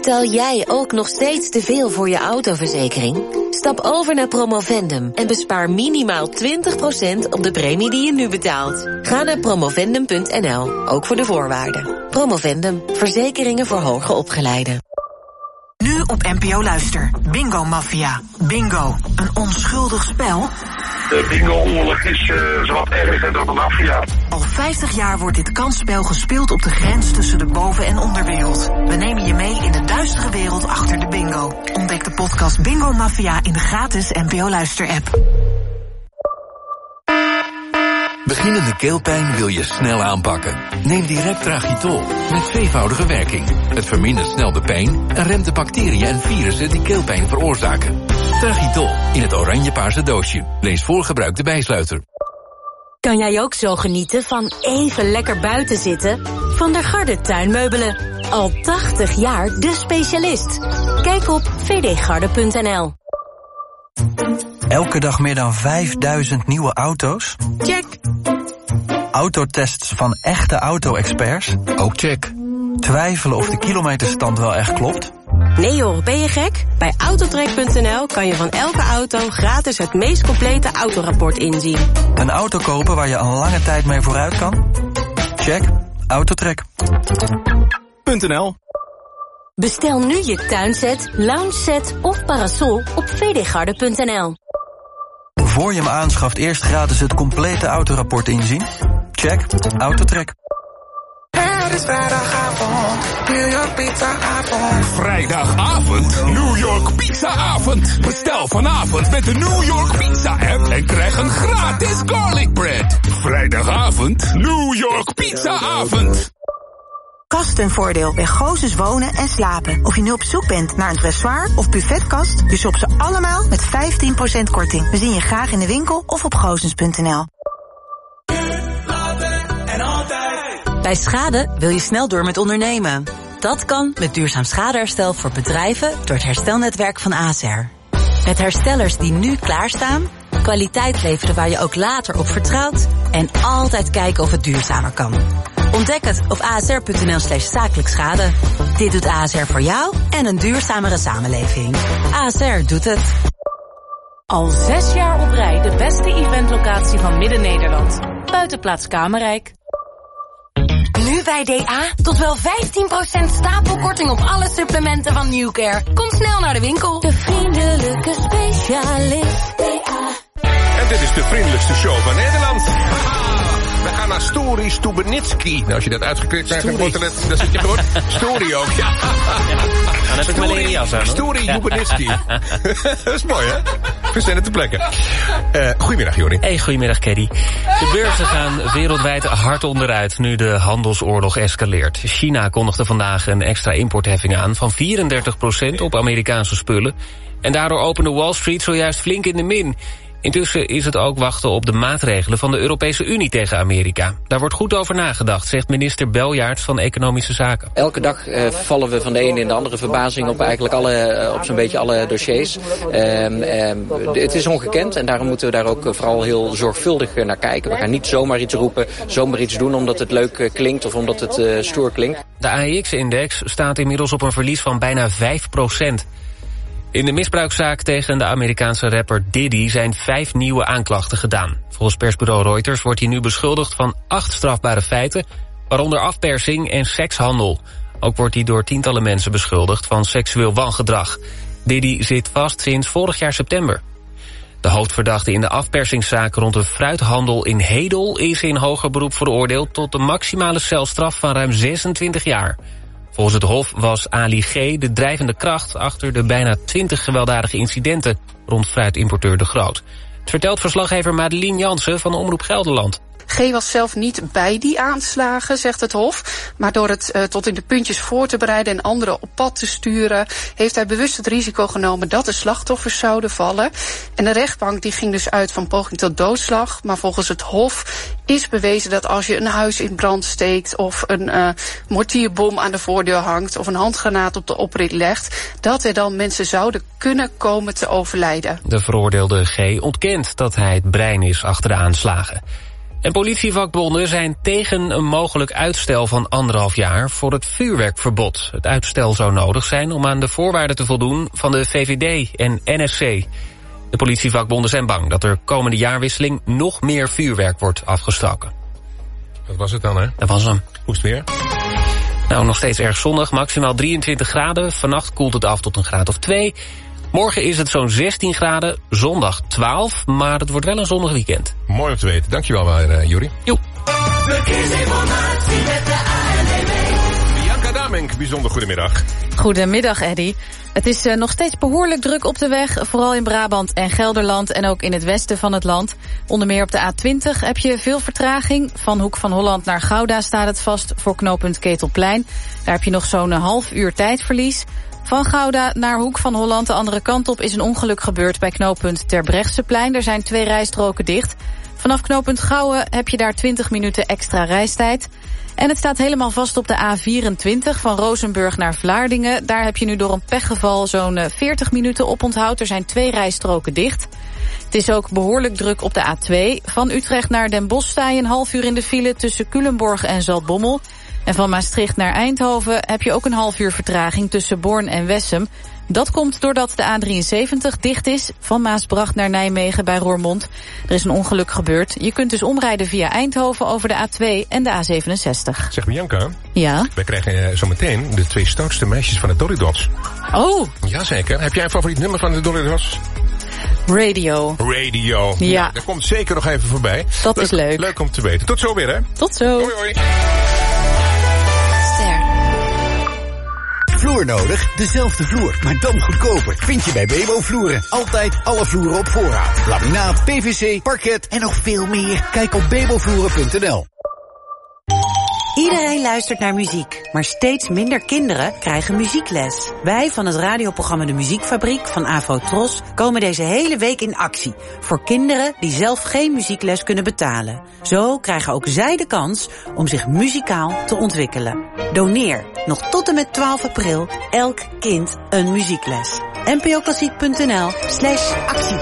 Betaal jij ook nog steeds te veel voor je autoverzekering? Stap over naar Promovendum en bespaar minimaal 20% op de premie die je nu betaalt. Ga naar promovendum.nl, ook voor de voorwaarden. Promovendum, verzekeringen voor hoger opgeleiden. Nu op NPO Luister. Bingo Mafia. Bingo. Een onschuldig spel. De bingo-oorlog is zowat erger dan de maffia. Al 50 jaar wordt dit kansspel gespeeld op de grens tussen de boven- en onderwereld. We nemen je mee in de duistere wereld achter de bingo. Ontdek de podcast Bingo Mafia in de gratis NPO Luister-app. Beginnende keelpijn wil je snel aanpakken. Neem direct Tragitol met tweevoudige werking. Het vermindert snel de pijn en remt de bacteriën en virussen die keelpijn veroorzaken. Tragitol in het oranje-paarse doosje. Lees voor gebruik de bijsluiter. Kan jij ook zo genieten van even lekker buiten zitten? Van der Garde Tuinmeubelen. Al 80 jaar de specialist. Kijk op vdgarde.nl. Elke dag meer dan 5000 nieuwe auto's? Check. Autotests van echte auto-experts? Ook check. Twijfelen of de kilometerstand wel echt klopt? Nee joh, ben je gek? Bij Autotrack.nl kan je van elke auto gratis het meest complete autorapport inzien. Een auto kopen waar je een lange tijd mee vooruit kan? Check. Autotrack.nl. Bestel nu je tuinset, loungeset of parasol op vdgarde.nl. Voor je hem aanschaft eerst gratis het complete autorapport inzien? Check. Autotrack. Het is vrijdagavond, New York pizzaavond. Vrijdagavond, New York pizzaavond. Bestel vanavond met de New York Pizza app en krijg een gratis garlic bread. Vrijdagavond, New York pizzaavond. Kastenvoordeel bij Gozes Wonen en Slapen. Of je nu op zoek bent naar een dressoir of buffetkast, je shopt ze allemaal met 15% korting. We zien je graag in de winkel of op gozens.nl. Bij schade wil je snel door met ondernemen. Dat kan met duurzaam schadeherstel voor bedrijven door het herstelnetwerk van ASR. Met herstellers die nu klaarstaan, kwaliteit leveren waar je ook later op vertrouwt en altijd kijken of het duurzamer kan. Ontdek het op asr.nl/zakelijk schade. Dit doet ASR voor jou en een duurzamere samenleving. ASR doet het. Al 6 jaar op rij de beste eventlocatie van Midden-Nederland. Buitenplaats Kamerrijk. Nu bij DA tot wel 15% stapelkorting op alle supplementen van Newcare. Kom snel naar de winkel. De vriendelijke specialist DA. En dit is de vriendelijkste show van Nederland. We gaan naar Story Stubenitski. Nou, als je dat uitgeklikt krijgt, dan zit je gewoon. Story ook, ja. Dan heb ik mijn leren jas aan. Story Stubenitski. Dat is mooi, hè? Verzenden te plekken. Goedemiddag, Jordi. Hey, goedemiddag, Keddy. De beurzen gaan wereldwijd hard onderuit nu de handelsoorlog escaleert. China kondigde vandaag een extra importheffing aan van 34% op Amerikaanse spullen. En daardoor opende Wall Street zojuist flink in de min. Intussen is het ook wachten op de maatregelen van de Europese Unie tegen Amerika. Daar wordt goed over nagedacht, zegt minister Beljaard van Economische Zaken. Elke dag vallen we van de ene in de andere verbazing op eigenlijk op zo'n beetje alle dossiers. Het is ongekend en daarom moeten we daar ook vooral heel zorgvuldig naar kijken. We gaan niet zomaar iets roepen, zomaar iets doen omdat het leuk klinkt of omdat het stoer klinkt. De AEX-index staat inmiddels op een verlies van bijna 5%. In de misbruikzaak tegen de Amerikaanse rapper Diddy zijn 5 nieuwe aanklachten gedaan. Volgens persbureau Reuters wordt hij nu beschuldigd van 8 strafbare feiten, waaronder afpersing en sekshandel. Ook wordt hij door tientallen mensen beschuldigd van seksueel wangedrag. Diddy zit vast sinds vorig jaar september. De hoofdverdachte in de afpersingszaak rond de fruithandel in Hedel is in hoger beroep veroordeeld tot de maximale celstraf van ruim 26 jaar. Volgens het Hof was Ali G. de drijvende kracht achter de bijna 20 gewelddadige incidenten rond fruitimporteur De Groot. Het vertelt verslaggever Madeleine Jansen van Omroep Gelderland. G. was zelf niet bij die aanslagen, zegt het Hof. Maar door het tot in de puntjes voor te bereiden en anderen op pad te sturen, heeft hij bewust het risico genomen dat de slachtoffers zouden vallen. En de rechtbank die ging dus uit van poging tot doodslag. Maar volgens het Hof is bewezen dat als je een huis in brand steekt of een mortierbom aan de voordeur hangt of een handgranaat op de oprit legt, dat er dan mensen zouden kunnen komen te overlijden. De veroordeelde G. ontkent dat hij het brein is achter de aanslagen. En politievakbonden zijn tegen een mogelijk uitstel van 1,5 jaar voor het vuurwerkverbod. Het uitstel zou nodig zijn om aan de voorwaarden te voldoen van de VVD en NSC. De politievakbonden zijn bang dat er komende jaarwisseling nog meer vuurwerk wordt afgestoken. Dat was het dan, hè? Dat was hem. Hoe is het weer? Nou, nog steeds erg zonnig, maximaal 23 graden. Vannacht koelt het af tot een graad of 2. Morgen is het zo'n 16 graden, zondag 12, maar het wordt wel een zonnig weekend. Mooi om te weten. Dankjewel maar, Juri. Joep. Verkeersinformatie met de ANWB. Bianca Damink, bijzonder goedemiddag. Goedemiddag, Eddy. Het is nog steeds behoorlijk druk op de weg, vooral in Brabant en Gelderland en ook in het westen van het land. Onder meer op de A20 heb je veel vertraging. Van Hoek van Holland naar Gouda staat het vast voor knooppunt Ketelplein. Daar heb je nog zo'n half uur tijdverlies. Van Gouda naar Hoek van Holland, de andere kant op, is een ongeluk gebeurd bij knooppunt Terbrechtseplein. Er zijn 2 rijstroken dicht. Vanaf knooppunt Gouwen heb je daar 20 minuten extra reistijd. En het staat helemaal vast op de A24 van Rozenburg naar Vlaardingen. Daar heb je nu door een pechgeval zo'n 40 minuten oponthoud. Er zijn 2 rijstroken dicht. Het is ook behoorlijk druk op de A2. Van Utrecht naar Den Bosch sta je een half uur in de file tussen Culemborg en Zaltbommel. En van Maastricht naar Eindhoven heb je ook een half uur vertraging tussen Born en Wessem. Dat komt doordat de A73 dicht is, van Maasbracht naar Nijmegen bij Roermond. Er is een ongeluk gebeurd. Je kunt dus omrijden via Eindhoven over de A2 en de A67. Zeg Bianca. Ja? Wij krijgen zometeen de 2 stoutste meisjes van de Dolly Dots. Oh! Jazeker. Heb jij een favoriet nummer van de Dolly Dots? Radio. Radio. Ja. Nou, dat komt zeker nog even voorbij. Dat is leuk. Leuk om te weten. Tot zo weer, hè? Tot zo. Hoi, hoi. Vloer nodig? Dezelfde vloer, maar dan goedkoper. Vind je bij Bebo Vloeren. Altijd alle vloeren op voorraad. Laminaat, PVC, parket en nog veel meer. Kijk op bebovloeren.nl. Iedereen luistert naar muziek, maar steeds minder kinderen krijgen muziekles. Wij van het radioprogramma De Muziekfabriek van Avo Tros komen deze hele week in actie voor kinderen die zelf geen muziekles kunnen betalen. Zo krijgen ook zij de kans om zich muzikaal te ontwikkelen. Doneer nog tot en met 12 april elk kind een muziekles. npoklassiek.nl/actie.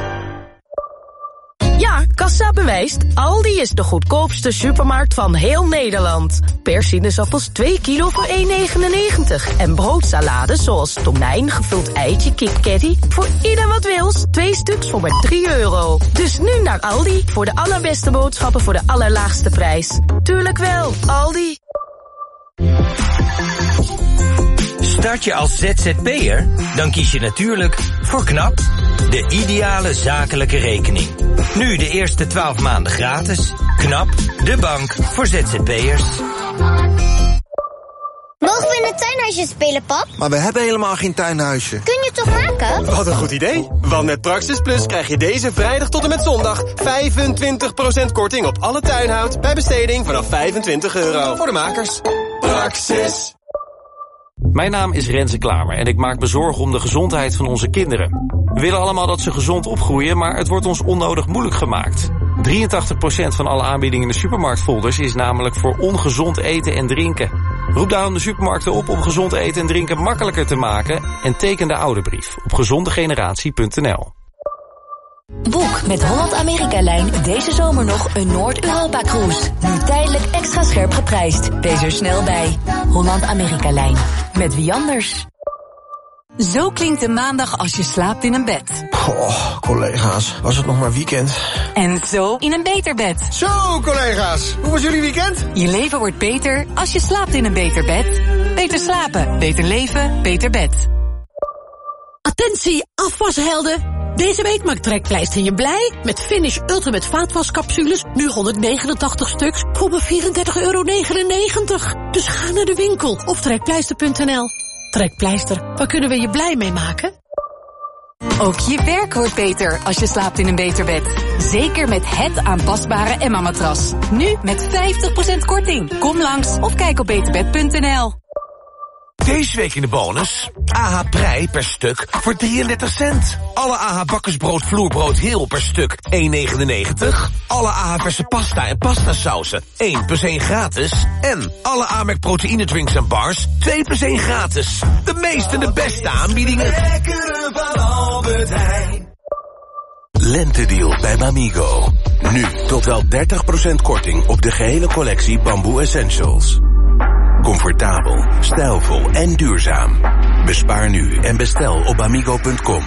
Ja, Kassa bewijst. Aldi is de goedkoopste supermarkt van heel Nederland. Per sinaasappels 2 kilo voor 1,99. En broodsalades zoals tonijn, gevuld eitje, kipcatty. Voor ieder wat wils. 2 stuks voor maar €3. Dus nu naar Aldi voor de allerbeste boodschappen voor de allerlaagste prijs. Tuurlijk wel, Aldi. Start je als ZZP'er? Dan kies je natuurlijk voor KNAP, de ideale zakelijke rekening. Nu de eerste 12 maanden gratis. KNAP, de bank voor ZZP'ers. Mogen we in het tuinhuisje spelen, pap? Maar we hebben helemaal geen tuinhuisje. Kun je het toch maken? Wat een goed idee. Want met Praxis Plus krijg je deze vrijdag tot en met zondag 25% korting op alle tuinhout bij besteding vanaf €25. Voor de makers. Praxis. Mijn naam is Renze Klamer en ik maak me zorgen om de gezondheid van onze kinderen. We willen allemaal dat ze gezond opgroeien, maar het wordt ons onnodig moeilijk gemaakt. 83% van alle aanbiedingen in de supermarktfolders is namelijk voor ongezond eten en drinken. Roep daarom de supermarkten op om gezond eten en drinken makkelijker te maken en teken de ouderbrief op gezondegeneratie.nl. Boek met Holland-Amerika-lijn deze zomer nog een Noord-Europa-cruise. Nu tijdelijk extra scherp geprijsd. Wees er snel bij. Holland-Amerika-lijn. Met wie anders? Zo klinkt de maandag als je slaapt in een bed. Oh, collega's, was het nog maar weekend? En zo in een beter bed. Zo, collega's, hoe was jullie weekend? Je leven wordt beter als je slaapt in een beter bed. Beter slapen, beter leven, beter bed. Attentie, afwashelden! Deze week maakt Trekpleister je blij met Finish Ultimate vaatwascapsules, nu 189 stuks, voor maar €34,99. Dus ga naar de winkel of trekpleister.nl. Trekpleister, waar kunnen we je blij mee maken? Ook je werk wordt beter als je slaapt in een beter bed. Zeker met het aanpasbare Emma-matras. Nu met 50% korting. Kom langs of kijk op beterbed.nl. Deze week in de bonus. AH Prei per stuk voor 33 cent. Alle AH bakkersbrood vloerbrood heel per stuk 1,99. Alle AH verse pasta en pastasausen 1 + 1 gratis. En alle Amerk proteïne drinks en bars 2 + 1 gratis. De meeste en de beste aanbiedingen. Lekkere van Albert Heijn. Lentedeal bij Mamigo. Nu tot wel 30% korting op de gehele collectie Bamboo Essentials. Comfortabel, stijlvol en duurzaam. Bespaar nu en bestel op amigo.com.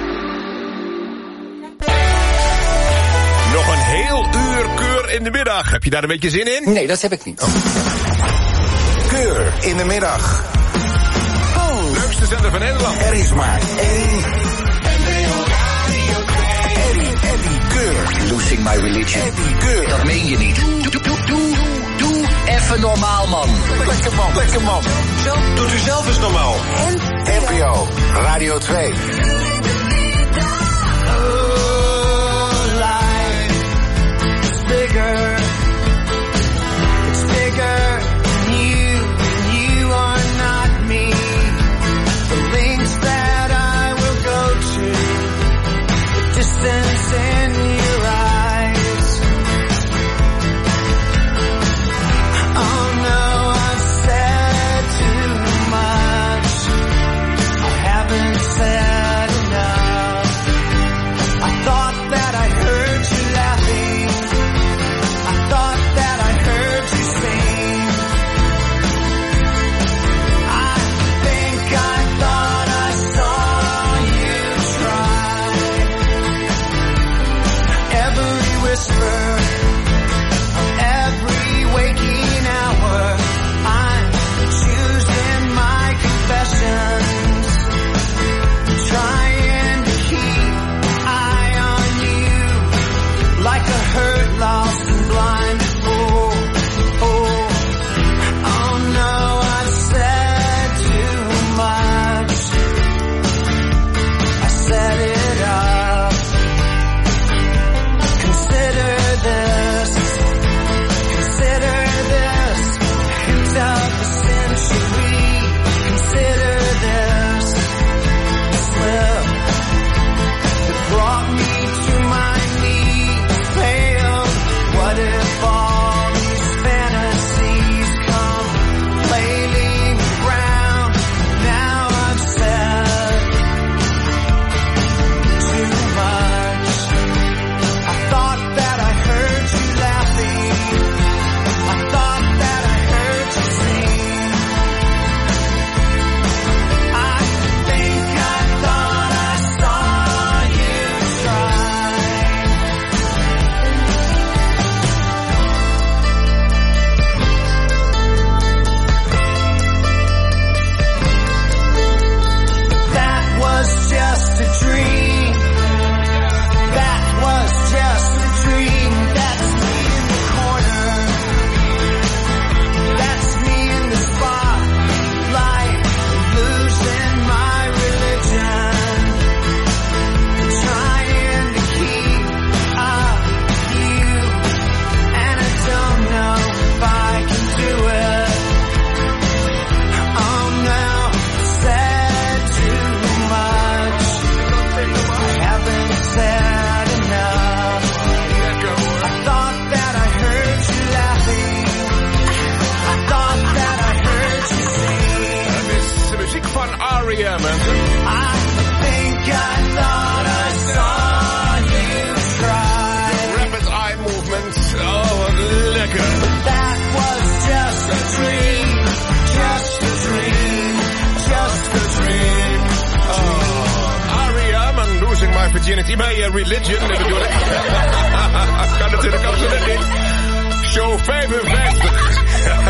Nog een heel uur Keur in de middag. Heb je daar een beetje zin in? Nee, dat heb ik niet. Keur in de middag. Leukste zender van Nederland. Er is maar één. Eddie Keur. Losing my religion. Eddie Keur. Dat meen je niet. Doe even normaal, man. Lekker man. Doet u zelf eens normaal. NPO Radio 2. Virginity bij Religion, bedoel ik. Kan natuurlijk absoluut niet. Show 55.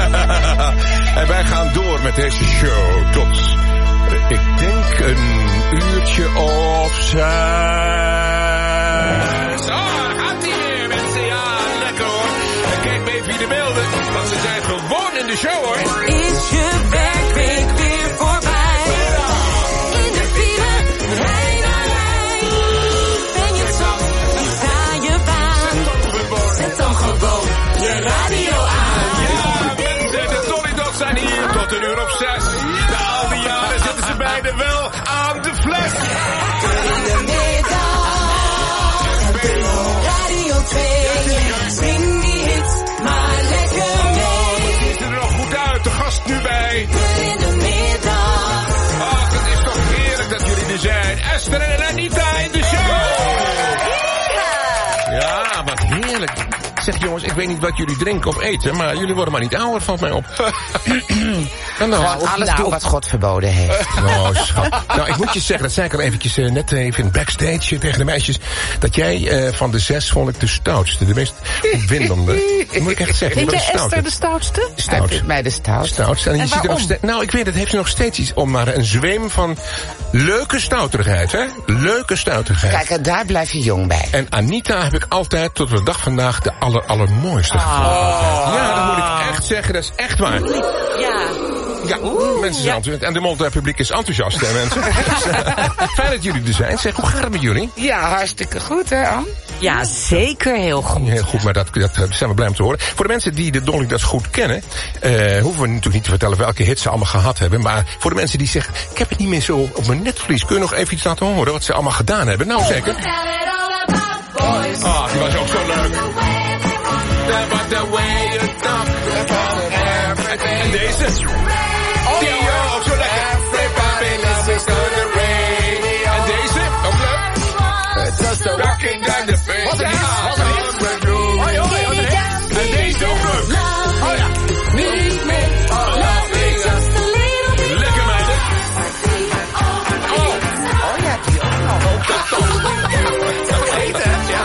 En wij gaan door met deze show tot, ik denk, een uurtje of 6. Gaat ie weer, mensen. Ja, lekker hoor. En kijk mee via de beelden, want ze zijn gewoon in de show hoor. Is je werkweek weer voorbij? In de file, rij naar rij. Ben je zat, sta je baan. Zet dan gewoon je radio aan. Ja, mensen, de Tolly Dogs zijn hier tot een uur of 6. Na al die jaren zitten ze beiden wel aan de fles. In de middag, Radio 2. Zing die hits maar lekker mee. Het ziet er nog goed uit, ik weet niet wat jullie drinken of eten, maar jullie worden maar niet ouder, valt mij op. Gewoon alles doen wat God verboden heeft. Oh, schat. Nou, ik moet je zeggen, dat zei ik al eventjes net even in backstage tegen de meisjes, dat jij van de 6 vond ik de stoutste, de meest opwindende. Dat moet ik echt zeggen. Vind jij Esther de stoutste? Stout. Hij mij de stoutste. En je ziet er nog steeds, nou, ik weet het, heeft ze nog steeds iets om, maar een zweem van leuke stouterigheid, hè? Leuke stouterigheid. Kijk, en daar blijf je jong bij. En Anita heb ik altijd tot de dag vandaag de allermooiste gevonden. Ja, dat moet ik echt zeggen, dat is echt waar. Ja, mensen zijn enthousiast. En de Multipubliek is enthousiast, hè, mensen. Fijn dat jullie er zijn. Zeg, hoe gaat het met jullie? Ja, hartstikke goed, hè, Ann? Ja, zeker heel goed. Heel goed, maar dat zijn we blij om te horen. Voor de mensen die de Dolly Dots goed kennen, hoeven we natuurlijk niet te vertellen welke hits ze allemaal gehad hebben. Maar voor de mensen die zeggen, ik heb het niet meer zo op mijn netvlies, kun je nog even iets laten horen wat ze allemaal gedaan hebben? Nou, zeker. Ah, die was ook zo leuk. En deze? Oh, die ook zo lekker. En deze? Ook leuk. Rocking down the face. Wat een en deze ook leuk. Oh ja. Lekker meiden. Oh ja, die ook nog. Dat toch. Dat vergeten, hè? Ja.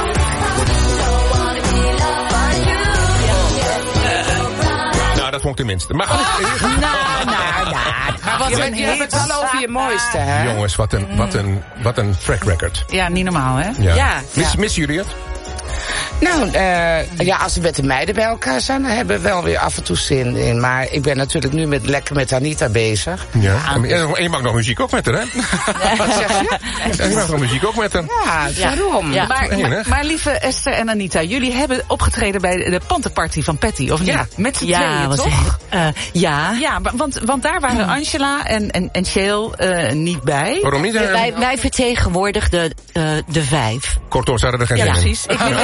Dat vond ik tenminste. Maar goed. Maar je hebt het wel over je mooiste, hè? Jongens, wat een track record. Ja, niet normaal, hè? Ja. Missen jullie het? Nou, als we met de meiden bij elkaar zijn, dan hebben we wel weer af en toe zin in. Maar ik ben natuurlijk nu lekker met Anita bezig. Ja. En je mag nog muziek ook met haar, hè? Wat zeg je? En je mag nog muziek ook met haar. Ja, waarom? Ja. Maar lieve Esther en Anita, jullie hebben opgetreden bij de Pantenparty van Patty, of niet? Ja. Met z'n tweeën, toch? Ja, want daar waren Angela en Shale niet bij. Waarom niet? Wij vertegenwoordigden de 5. Kortom, ze hadden er geen zin in. Precies.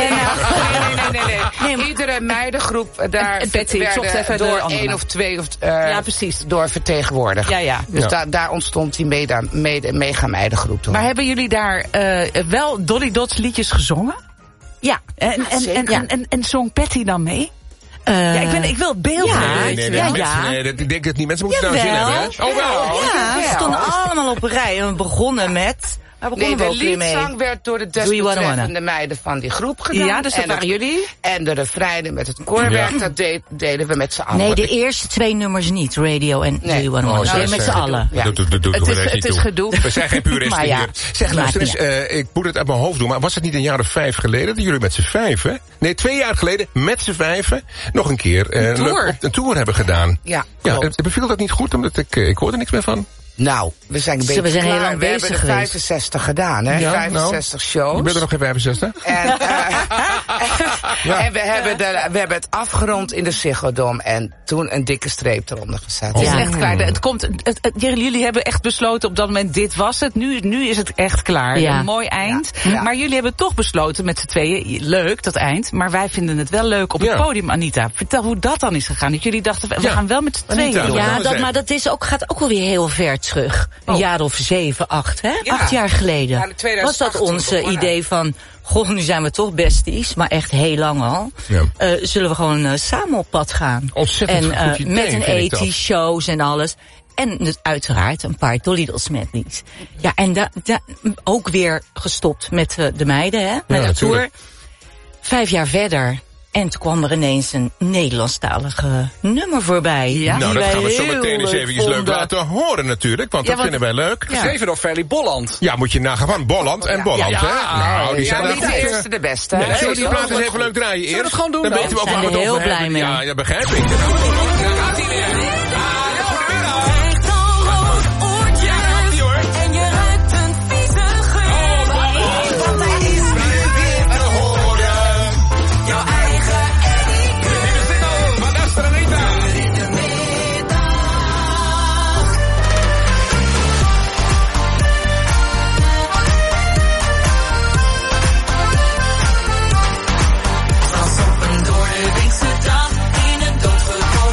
Nee. Iedere meidengroep daar werden door 1 of 2 door vertegenwoordigd. Ja. Dus daar ontstond die mega meidengroep door. Maar hebben jullie daar wel Dolly Dots liedjes gezongen? Ja. En zong Patty dan mee? Ik wil het beeld ik denk dat niet mensen moeten daar zin hebben, hè? Oh, wel. Ja, we stonden allemaal op een rij en we begonnen met... de liedzang werd door de desbetreffende meiden van die groep gedaan. Ja, dus dat waren jullie? En de refreinen met het koorwerk, dat deden we met z'n allen. Nee, de eerste 2 nummers niet. Radio en Do You Wanna Wanna. Met z'n allen. Het is gedoe. We zijn geen puristen hier. Zeg, luister eens, ik moet het uit mijn hoofd doen, maar was het niet een jaar of 5 geleden dat jullie met z'n 5, Nee, 2 jaar geleden met z'n 5 nog een keer een tour hebben gedaan? Ja, beviel dat niet goed, omdat ik hoorde niks meer van? Nou, we zijn een beetje klaar. Heel lang we hebben er 65 gedaan, hè? 65 shows. Je bent er nog geen 65? En we hebben het afgerond in de Ziggo Dome en toen een dikke streep eronder gezet. Het is echt klaar. Jullie hebben echt besloten op dat moment, dit was het. Nu is het echt klaar. Ja. Een mooi eind. Ja. Maar jullie hebben toch besloten met z'n tweeën, leuk dat eind, maar wij vinden het wel leuk op het podium, Anita. Vertel hoe dat dan is gegaan. Dat jullie dachten, we gaan wel met z'n tweeën doen. Ja, maar dat gaat ook alweer heel ver terug. Een jaar of 7, 8, hè? 8 jaar geleden. Was dat ons idee van, nu zijn we toch besties, maar echt heel lang al. Ja. Zullen we gewoon samen op pad gaan. Ontzettend goed idee, met een 80's shows en alles. En dus uiteraard een paar Dolly Dots medleys. Ja, en ook weer gestopt met de meiden, hè? Met de tour. 5 jaar verder. En toen kwam er ineens een Nederlandstalige nummer voorbij. Ja? Nou, dat gaan we zo meteen eens eventjes leuk laten horen natuurlijk. Want dat vinden wij leuk. Geschreven door Ferry Bolland. Ja, moet je nagaan van Bolland en Bolland, hè? Nou, die zijn niet de eerste de beste. Nee, zullen we die plaat eens even leuk draaien eerst? Zullen we het gewoon doen dan? Weten we ook waar we het over hebben. Blij mee. Ja, dat begrijp ik. Daar gaat hij weer. In een doodgewoon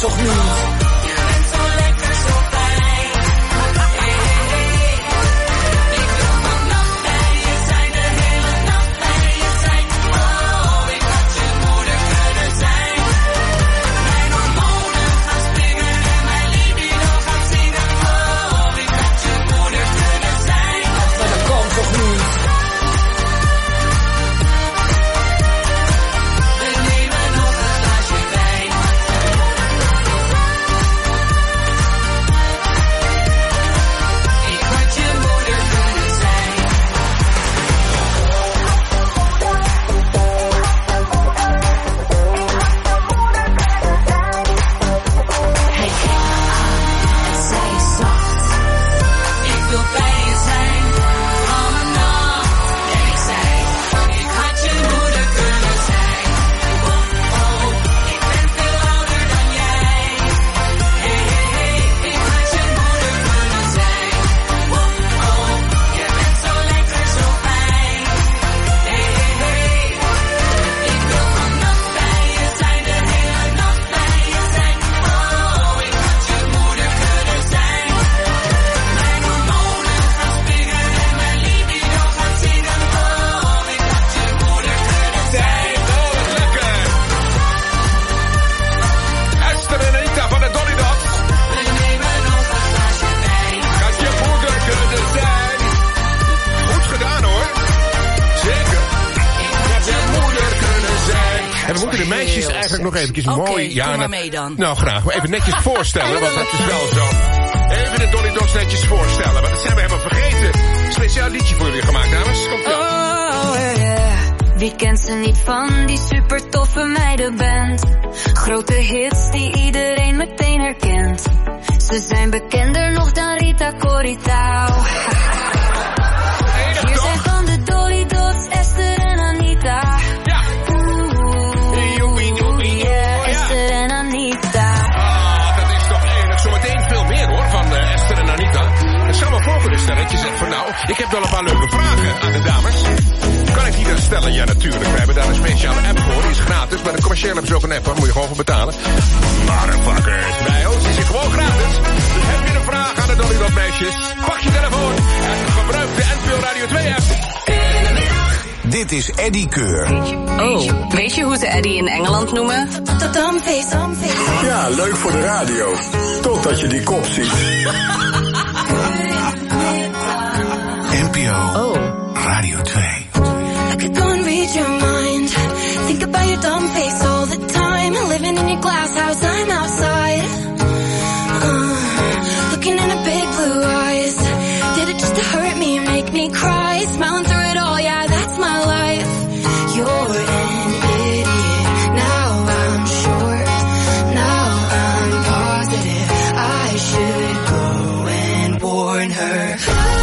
toch niet? Je bent zo lekker, zo fijn. Ik wil vannacht bij je zijn, de hele nacht bij je zijn. Oh, ik had je moeder kunnen zijn. Mijn hormonen gaan springen en mijn libido gaat zingen. Oh, ik had je moeder kunnen zijn. Maar dat kan toch niet? Nog eventjes mooi. Ja, doe maar mee dan. Nou, graag. Maar even netjes voorstellen, want dat is wel zo. Even de Dolly Dots netjes voorstellen, want dat zijn we helemaal vergeten. Speciaal liedje voor jullie gemaakt, dames. Komt ie op. Oh, yeah. Wie kent ze niet van die super toffe meidenband? Grote hits die iedereen meteen herkent. Ze zijn bekender nog dan Rita Coritao. Hier zijn van de Dolly Dots, Esther en Anita. Esther en Anita. Ah, dat is toch enig. Zometeen veel meer hoor, van Esther en Anita. En stel maar voor voor de stelletjes. En voor nou, ik heb wel een paar leuke vragen aan de dames. Kan ik die dan stellen? Ja, natuurlijk. We hebben daar een speciale app voor. Die is gratis. Bij de commerciële hebben ze ook een app. Daar moet je gewoon voor betalen. Motherfuckers. Bij ons is het gewoon gratis. Dus heb je een vraag aan de Dolly Dot meisjes? Pak je telefoon en gebruik de NPO Radio 2 app. Dit is Eddie Keur. Oh, weet je hoe ze Eddie in Engeland noemen? Ja, leuk voor de radio. Totdat je die kop ziet. NPO Radio 2. I could go and read your mind. Think about your dumb face all the time. Living in your glass house, I'm outside. Looking in the big blue eyes. Did it just to hurt me or make me cry? Smiling through it all, yeah, that's my life. You're an idiot. Now I'm sure. Now I'm positive. I should go and warn her.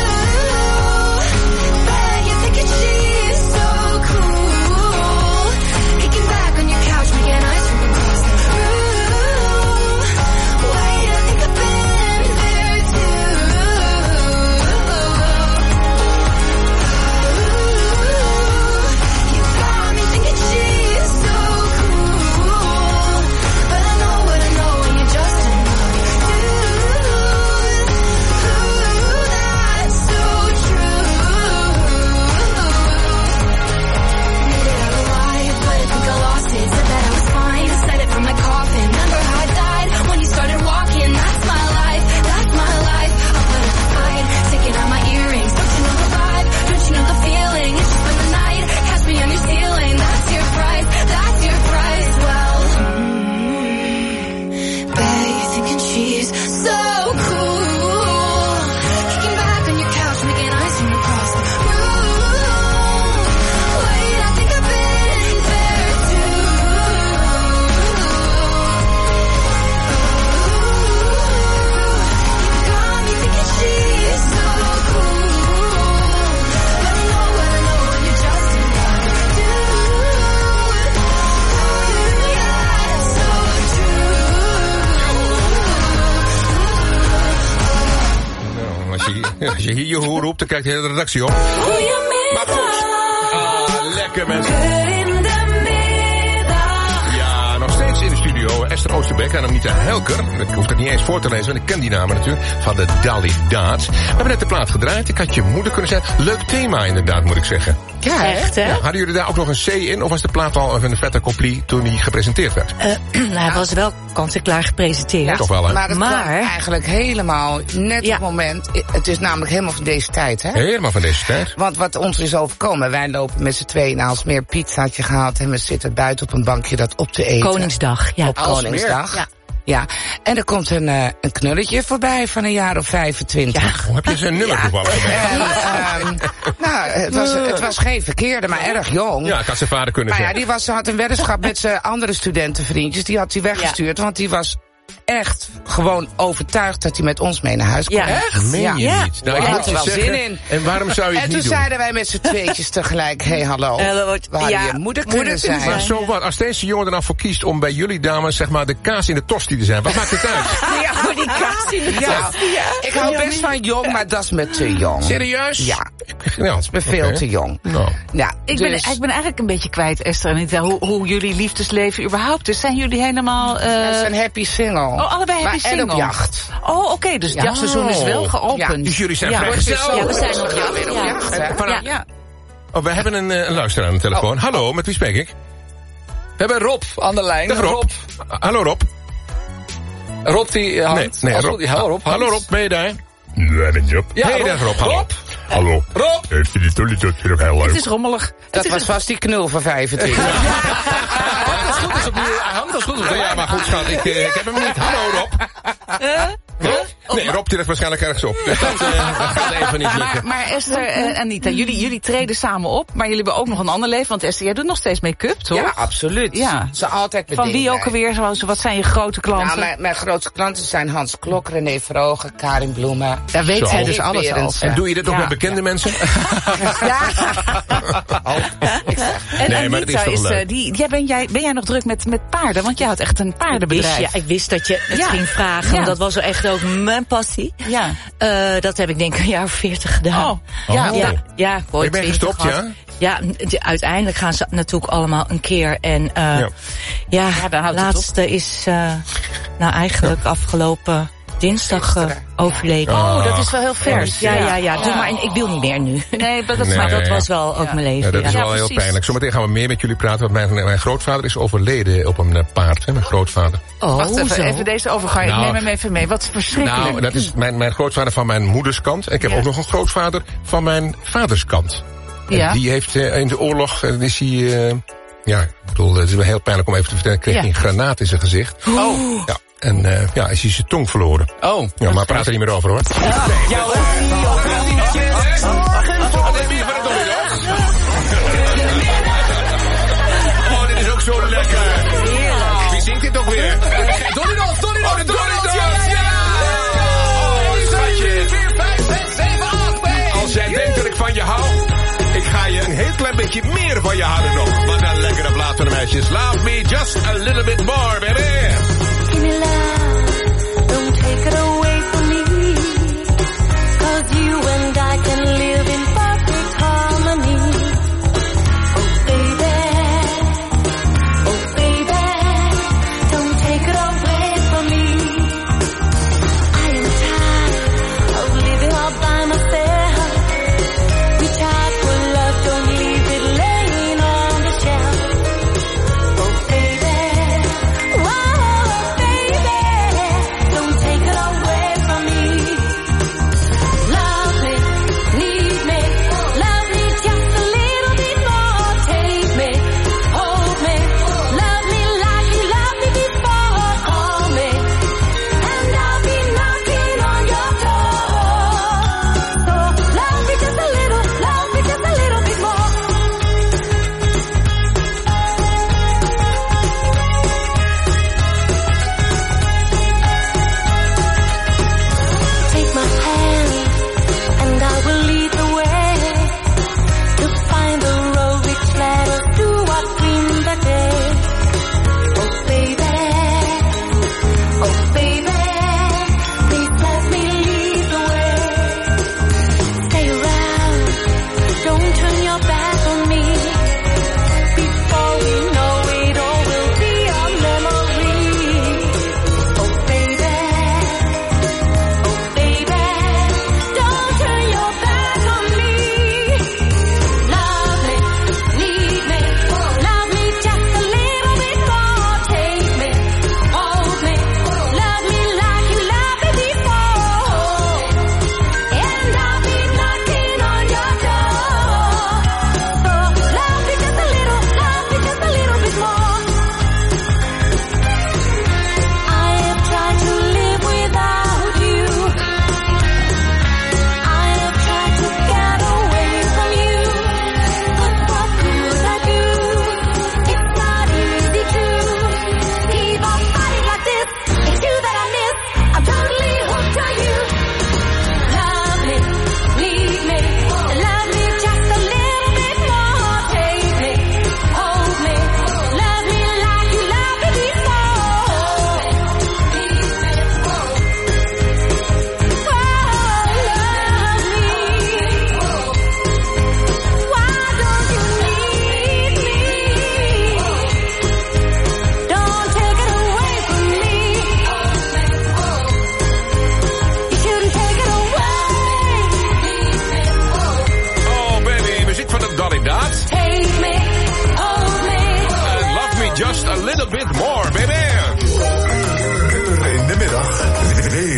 Als je hier je hoe roept, dan kijkt de hele redactie op. Maar goed. Ah, lekker mensen. Ja, nog steeds in de studio. Esther Oosterbeek en Anita Helker. Ik hoef het niet eens voor te lezen, want ik ken die namen natuurlijk. Van de Dolly Dads. We hebben net de plaat gedraaid. Ik had je moeder kunnen zeggen. Leuk thema inderdaad, moet ik zeggen. Ja, echt hè? Ja, hadden jullie daar ook nog een C in? Of was de plaat al een vette kopie toen die gepresenteerd werd? Hij was wel kant-en-klaar gepresenteerd. Ja, toch wel, hè? Maar het kwam eigenlijk helemaal net op het moment. Het is namelijk helemaal van deze tijd, hè? Helemaal van deze tijd. Want wat ons is overkomen, wij lopen met z'n tweeën naar Aalsmeer, pizzaatje gehaald en we zitten buiten op een bankje dat op te eten. Koningsdag, ja. Op Koningsdag. Ja. Ja, en er komt een knulletje voorbij van een jaar of 25. Ja. Hoe heb je zijn nummer toevallig? Nou, het was geen verkeerde, maar erg jong. Ja, ik had zijn vader kunnen zeggen. Maar ja, had een weddenschap met zijn andere studentenvriendjes. Die had hij weggestuurd, want die was echt gewoon overtuigd dat hij met ons mee naar huis kon. Ja, echt? Meen je niet? Nou, ik had er wel zin in. En waarom zou je het niet doen? En toen zeiden wij met z'n tweetjes tegelijk, hey, hallo. We hadden je moeder kunnen zijn. Maar zo wat, als deze jongen er nou voor kiest om bij jullie dames, zeg maar, de kaas in de tosti te zijn, wat maakt het uit? Ja, die kaas in de tosti, ja. Ik hou best van jong, maar dat is me te jong. Serieus? Ja. Dat is me veel te jong. No. Ja, ik ben eigenlijk een beetje kwijt, Esther en Anita, hoe jullie liefdesleven überhaupt is. Zijn jullie helemaal... We zijn happy single. Oh, allebei happy single. En op jacht. Oh, oké, dus het jachtseizoen is wel geopend. Ja. Dus jullie zijn vrijgezel? Ja, we zijn nog weer op jacht. Ja. Oh, we hebben een luisteraar aan de telefoon. Hallo, met wie spreek ik? We hebben Rob aan de lijn. Dag Rob. Hallo Rob. Rob die hangt. Nee, Rob. Hallo Rob, ben je daar? Ja, ben je op. Ja, hey, dag Rob. Hallo. Rob. Hallo. Rob. Heeft u die toilet hier ook heel leuk? Het is rommelig. Dat was vast die knul van 25. Als het goed is opnieuw. Hij hangt als goed is. Ja, maar goed schat, ik heb hem niet. Hallo Rob. Nee, Rob die ligt waarschijnlijk ergens op. Dus dat gaat even niet lukken. Maar Esther en Anita, jullie treden samen op. Maar jullie hebben ook nog een ander leven. Want Esther, jij doet nog steeds make-up, toch? Ja, absoluut. Ja. Ze altijd met van wie ook alweer? Wat zijn je grote klanten? Nou, mijn grootste klanten zijn Hans Klok, René Verhogen, Karin Bloemen. Daar weet zij dus alles al. En doe je dit ook met bekende mensen? Ja. En maar Anita, het is toch leuk. Ben jij nog druk met paarden? Want jij had echt een paardenbedrijf. Ik wist dat je het ging vragen. Want dat was echt ook mijn passie. Ja. Dat heb ik denk ik een jaar of 40 gedaan. Oh. Ja, je bent gestopt, ja? Ja, uiteindelijk gaan ze natuurlijk allemaal een keer. En de laatste is eigenlijk afgelopen dinsdag overleden. Oh, dat is wel heel vers. Ja. Doe maar, en ik wil niet meer nu. Nee, dat was wel ook mijn leven. Ja, dat is wel heel pijnlijk. Zometeen gaan we meer met jullie praten. Want mijn grootvader is overleden op een paard. Hè, mijn grootvader. Oh, wacht even deze overgang. Ik neem hem even mee. Wat verschrikkelijk. Nou, dat is mijn grootvader van mijn moeders kant. En ik heb ook nog een grootvader van mijn vaders kant. Ja. Die heeft in de oorlog, is hij... ik bedoel, het is wel heel pijnlijk om even te vertellen. Kreeg hij een granaat in zijn gezicht. Oh. Ja. En is hij zijn tong verloren. Oh. Ja, maar praat er niet meer over, hoor. Ja, hoor. Oh, dit is ook zo lekker. Heerlijk. Wie zingt dit ook weer? Donnie Dos. Ja! Oh, schatje. Als jij denkt dat ik van je hou, ik ga je een heel klein beetje meer van je houden nog. Wat een lekkere plaat van de meisjes. Love me just a little bit more, baby. Give me love, don't take it away from me. 'Cause you and I can live in perfect harmony. Oh baby, don't take it away from me. I am tired of living all by myself. Reach out for love, don't leave it laying on the shelf. Oh baby, whoa.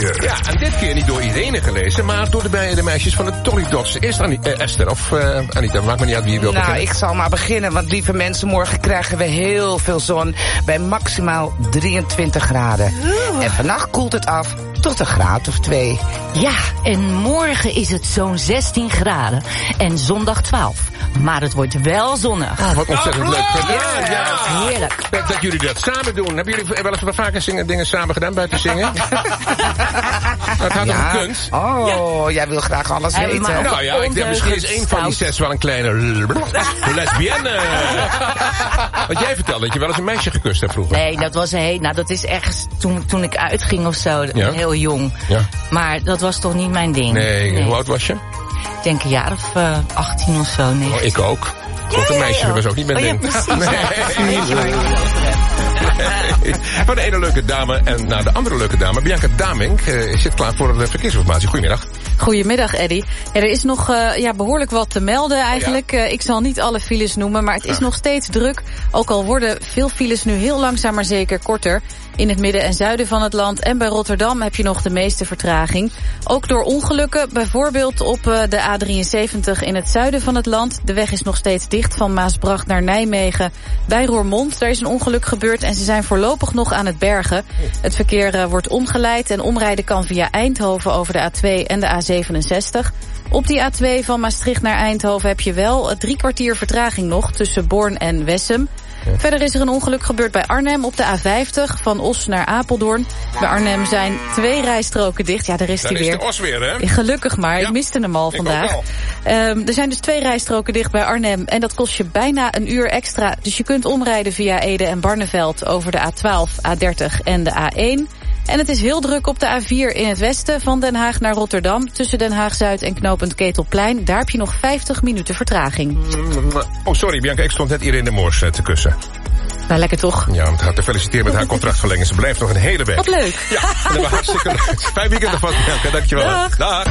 Keer. Ja, en dit keer niet door Irene gelezen, maar door de beide meisjes van de Dolly Dots. Eerst Esther of Anita, maakt me niet uit wie je wil beginnen. Nou, ik zal maar beginnen, want lieve mensen, morgen krijgen we heel veel zon bij maximaal 23 graden. En vannacht koelt het af tot een graad of 2. Ja, en morgen is het zo'n 16 graden. En zondag 12. Maar het wordt wel zonnig. Oh, wat ontzettend leuk. Ja, heerlijk. Dat jullie dat samen doen. Hebben jullie wel eens vaker dingen samen gedaan buiten zingen? Dat had toch kunst? Oh, jij wil graag alles weten. Nou ja, ik denk misschien is één van die 6 wel een kleine lesbienne. Want jij vertelde dat je wel eens een meisje gekust hebt vroeger. Nee, dat is ergens toen ik uitging of zo. Heel jong. Ja. Maar dat was toch niet mijn ding. Nee. Hoe oud was je? Ik denk een jaar of 18 of zo. Nee. Oh, ik ook. Ook een meisje, dat was ook niet mijn ding. Van de ene leuke dame en naar de andere leuke dame. Bianca Damink zit klaar voor de verkeersinformatie. Goedemiddag. Goedemiddag, Eddy. Ja, er is nog behoorlijk wat te melden eigenlijk. Ik zal niet alle files noemen, maar het is nog steeds druk. Ook al worden veel files nu heel langzaam maar zeker korter. In het midden en zuiden van het land en bij Rotterdam heb je nog de meeste vertraging. Ook door ongelukken, bijvoorbeeld op de A73 in het zuiden van het land. De weg is nog steeds dicht van Maasbracht naar Nijmegen. Bij Roermond, daar is een ongeluk gebeurd en ze zijn voorlopig nog aan het bergen. Het verkeer wordt omgeleid en omrijden kan via Eindhoven over de A2 en de A67. Op die A2 van Maastricht naar Eindhoven heb je wel 3 kwartier vertraging nog tussen Born en Wessem. Verder is er een ongeluk gebeurd bij Arnhem op de A50 van Os naar Apeldoorn. Bij Arnhem zijn 2 rijstroken dicht. Ja, daar is hij weer. Daar is de Os weer, hè? Gelukkig maar, ik miste hem al vandaag. Er zijn dus 2 rijstroken dicht bij Arnhem en dat kost je bijna een uur extra. Dus je kunt omrijden via Ede en Barneveld over de A12, A30 en de A1. En het is heel druk op de A4 in het westen van Den Haag naar Rotterdam. Tussen Den Haag-Zuid en knooppunt Ketelplein. Daar heb je nog 50 minuten vertraging. Oh, sorry Bianca, ik stond net hier in de Moors te kussen. Nou, lekker toch? Ja, om haar te feliciteren met haar contractverlenging. Ze blijft nog een hele week. Wat leuk. Ja, dat was hartstikke leuk. Fijn weekend alvast, Bianca. Dankjewel. Dag.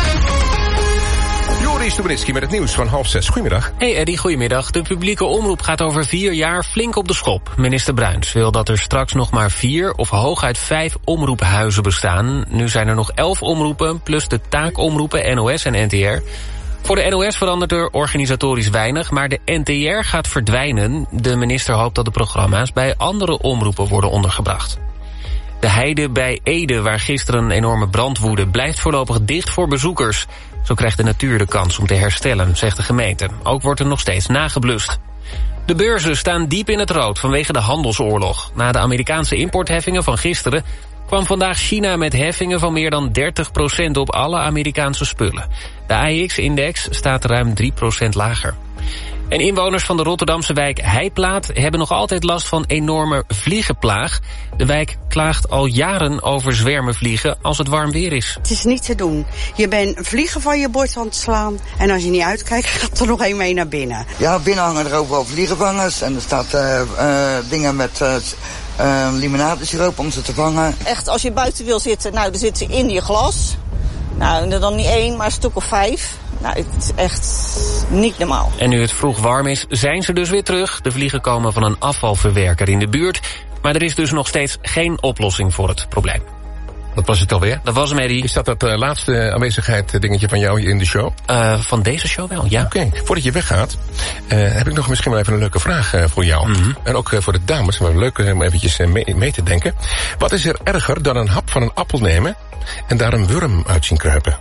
Joris Stubenitski met het nieuws van 5:30. Goedemiddag. Hey Eddy, goedemiddag. De publieke omroep gaat over 4 jaar flink op de schop. Minister Bruins wil dat er straks nog maar 4 of hooguit 5 omroephuizen bestaan. Nu zijn er nog 11 omroepen, plus de taakomroepen NOS en NTR. Voor de NOS verandert er organisatorisch weinig, maar de NTR gaat verdwijnen. De minister hoopt dat de programma's bij andere omroepen worden ondergebracht. De heide bij Ede, waar gisteren een enorme brand woedde, blijft voorlopig dicht voor bezoekers. Zo krijgt de natuur de kans om te herstellen, zegt de gemeente. Ook wordt er nog steeds nageblust. De beurzen staan diep in het rood vanwege de handelsoorlog. Na de Amerikaanse importheffingen van gisteren kwam vandaag China met heffingen van meer dan 30% op alle Amerikaanse spullen. De AEX-index staat ruim 3% lager. En inwoners van de Rotterdamse wijk Heiplaat hebben nog altijd last van enorme vliegenplaag. De wijk klaagt al jaren over zwermenvliegen als het warm weer is. Het is niet te doen. Je bent vliegen van je bord aan het slaan en als je niet uitkijkt gaat er nog één mee naar binnen. Ja, binnen hangen er overal vliegenvangers en er staat dingen met limonadesiroop om ze te vangen. Echt, als je buiten wil zitten, nou, dan zit ze in je glas. Nou, dan niet 1, maar een stuk of 5. Nou, het is echt niet normaal. En nu het vroeg warm is, zijn ze dus weer terug. De vliegen komen van een afvalverwerker in de buurt. Maar er is dus nog steeds geen oplossing voor het probleem. Dat was het alweer? Dat was hem, Eddy. Is dat laatste aanwezigheid dingetje van jou in de show? Van deze show wel, ja. Oké. Voordat je weggaat, heb ik nog misschien wel even een leuke vraag voor jou. Mm-hmm. En ook voor de dames. Maar leuk om eventjes mee te denken. Wat is er erger dan een hap van een appel nemen en daar een worm uit zien kruipen?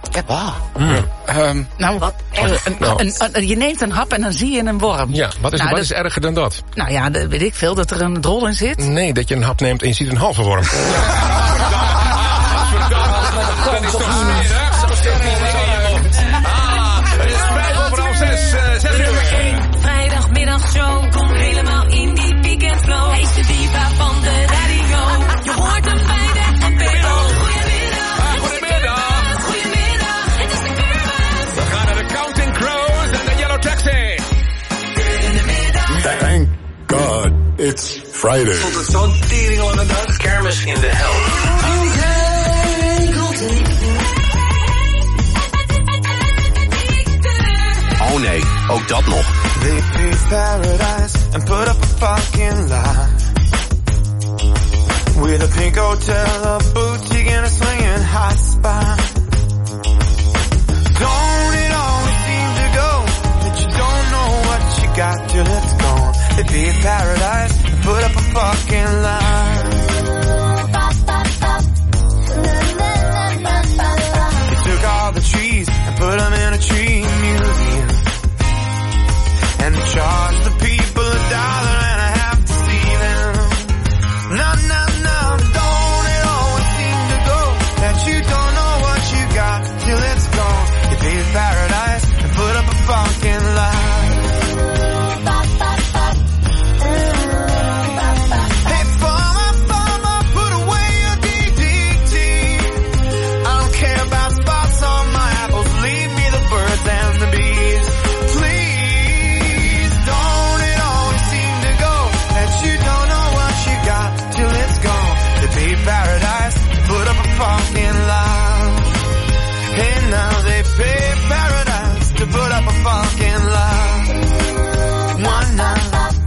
Je neemt een hap en dan zie je een worm. Ja, wat is erger dan dat? Nou ja, dat weet ik veel, dat er een drol in zit. Nee, dat je een hap neemt en je ziet een halve worm. Dat is toch smerig? Zo steekt niet in je mond. Het is 5:06, 6 uur. Vrijdagmiddagshow, kom helemaal in die weekendflow. Hij is de diva van de radio. Je hoort hem bij de NPO. Goedemiddag. Goedemiddag. Het is de Keurbuis. We gaan naar de Counting Crows en de Yellow Taxi. Thank God it's Friday. Vond het zo'n tering al aan de dag. Kermis in de hel. Oh nee, ook dat nog. They paved paradise and put up a fucking lie. With a pink hotel, a boutique and a swinging high ba. Don't it always seem to go that you don't know what you got till it's gone? It'd be a paradise and put up a fucking line. They took all the trees and put them in a tree museum and charged the people $1.50 to see them. No, no, no, don't it always seem to go that you don't know what you got till it's gone? You pay paradise and put up a fucking lie. Hey, farmer, put away your DDT. I don't care about spots on my apples, leave me the birds and the bees. Please, don't it always seem to go that you don't know what you got till it's gone? They pay paradise, put up a fucking lie. Hey, now they pay paradise to put up a fucking lie. One night.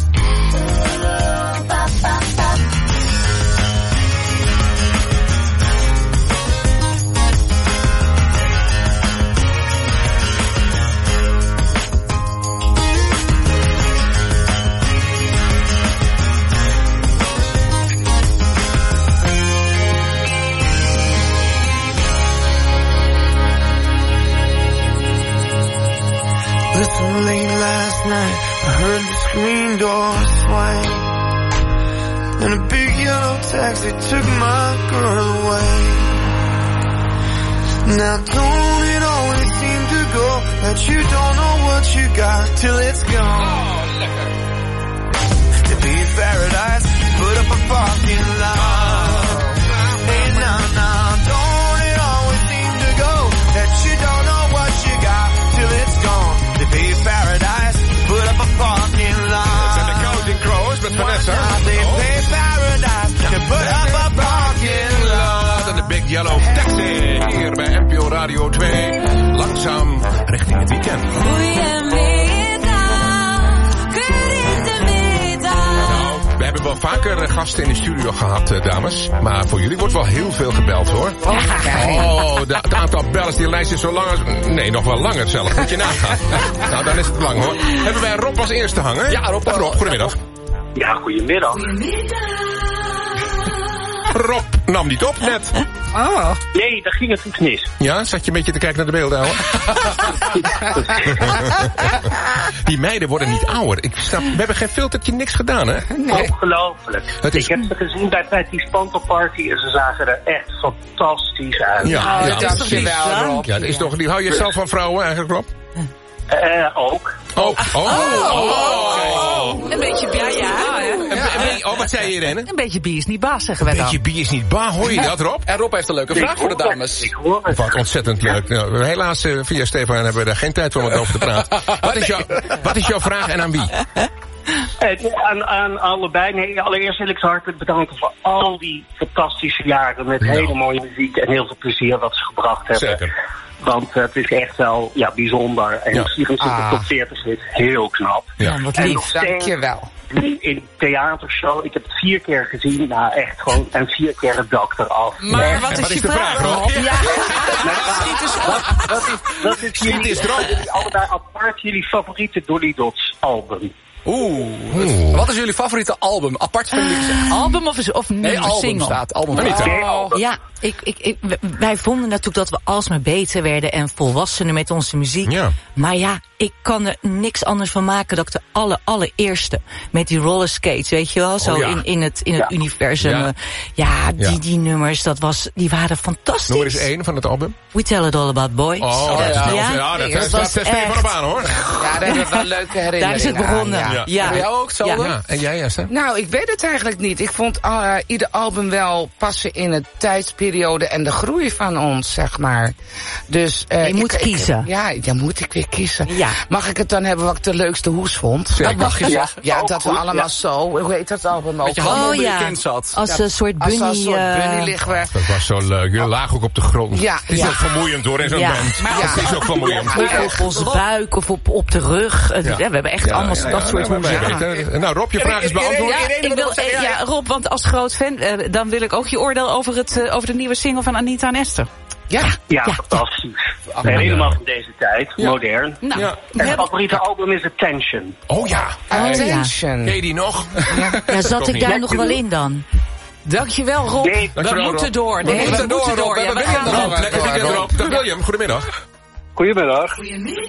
Listen, late last night, I heard the screen door swing, and a big yellow taxi took my girl away. Now don't it always seem to go that you don't know what you got till it's gone? To be paradise, put up a parking lot. Hey, nah, don't it always seem to go that you don't know what you got till it's gone? To be paradise, put up a parking lot. Zijn de Counting Crows met Vanessa. They pay paradise to put up a parking lot. En de Big Yellow Taxi hier bij NPO Radio 2. Langzaam richting het weekend. We hebben wel vaker gasten in de studio gehad, dames. Maar voor jullie wordt wel heel veel gebeld, hoor. Oh, het aantal bellers, die lijst is zo lang als... Nee, nog wel langer zelf. Moet je nagaan. Nou, dan is het lang, hoor. Hebben wij Rob als eerste hangen? Ja, Rob, goedemiddag. Ja, goedemiddag. Rob nam niet op net. Ah. Nee, daar ging het iets mis. Ja, zat je een beetje te kijken naar de beelden, ouwe? Die meiden worden niet ouder. Ik snap, we hebben geen filtertje, niks gedaan, hè? Nee. Ongelooflijk. Ik heb ze gezien bij die Spantelparty en ze zagen er echt fantastisch uit. Ja, dat is wel, Rob. Ja, dat is toch, die hou je zelf van vrouwen eigenlijk, Rob? Ook. Een beetje bier, wat zei je, Irene? Een beetje bier is niet baas, zeggen wij dan. Een beetje bier is niet baas, hoor je dat, Rob? En Rob heeft een leuke vraag voor de dames. Ik hoor het. Wat ontzettend leuk. Nou, helaas, via Stefan hebben we daar geen tijd voor om het over te praten. Wat is jouw vraag en aan wie? Aan allebei. Nee, allereerst wil ik ze hartelijk bedanken voor al die fantastische jaren met hele mooie muziek en heel veel plezier wat ze gebracht hebben. Zeker. Want het is echt wel bijzonder. En 24 tot 40 is heel knap. Ja, wat lief, dankjewel. In theatershow, ik heb het 4 keer gezien. Nou, echt gewoon. En 4 keer het dak eraf. Maar wat is je vraag, Rob? Dat is jullie allebei apart jullie favoriete Dolly Dots album. Wat is jullie favoriete album? Apart van jullie album of nee, album single? Staat. Album. Ja, wij vonden natuurlijk dat we alsmaar beter werden en volwassener met onze muziek. Ja. Maar ja, ik kan er niks anders van maken dat ik de allereerste met die rollerskates, weet je wel, zo in het universum. Die nummers, die waren fantastisch. Noem er eens 1 van het album. We Tell It All About Boys. Dat was Stefan op aan, hoor. Ja, dat is wel een leuke herinnering. Daar is het begonnen. Ja. Jou ook, zo? Ja. En jij, Esther? Nou, ik weet het eigenlijk niet. Ik vond ieder album wel passen in het tijdsperiode en de groei van ons, zeg maar. Dus je moet kiezen. Dan moet ik weer kiezen. Ja. Mag ik het dan hebben wat ik de leukste hoes vond? Zeker. Dat mag je ja, dat we allemaal zo. Hoe heet dat album ook? Met je handen onder je kin zat. Als een soort bunny. Als een soort bunny liggen we. Dat was zo leuk. Je laag ook op de grond. Ja. Het is ook vermoeiend, hoor, in zo'n band. Het is ook vermoeiend. Op onze buik of op de rug. We hebben echt allemaal dat soort hoesen. Nou, Rob, je vraag is beantwoord. Rob, want als groot fan, dan wil ik ook je oordeel over de nieuwe single van Anita en Esther. Ja, fantastisch. Helemaal van deze tijd, modern. Nou, En het favoriete album is Attention. Oh ja, Attention. Ken je die nog? Ja, zat ik daar nog wel in dan? Dankjewel, Rob. Nee, we moeten door. We moeten door. Ja, we gaan Rob, lekker weekend erop. Dag William, goedemiddag. Goedemiddag.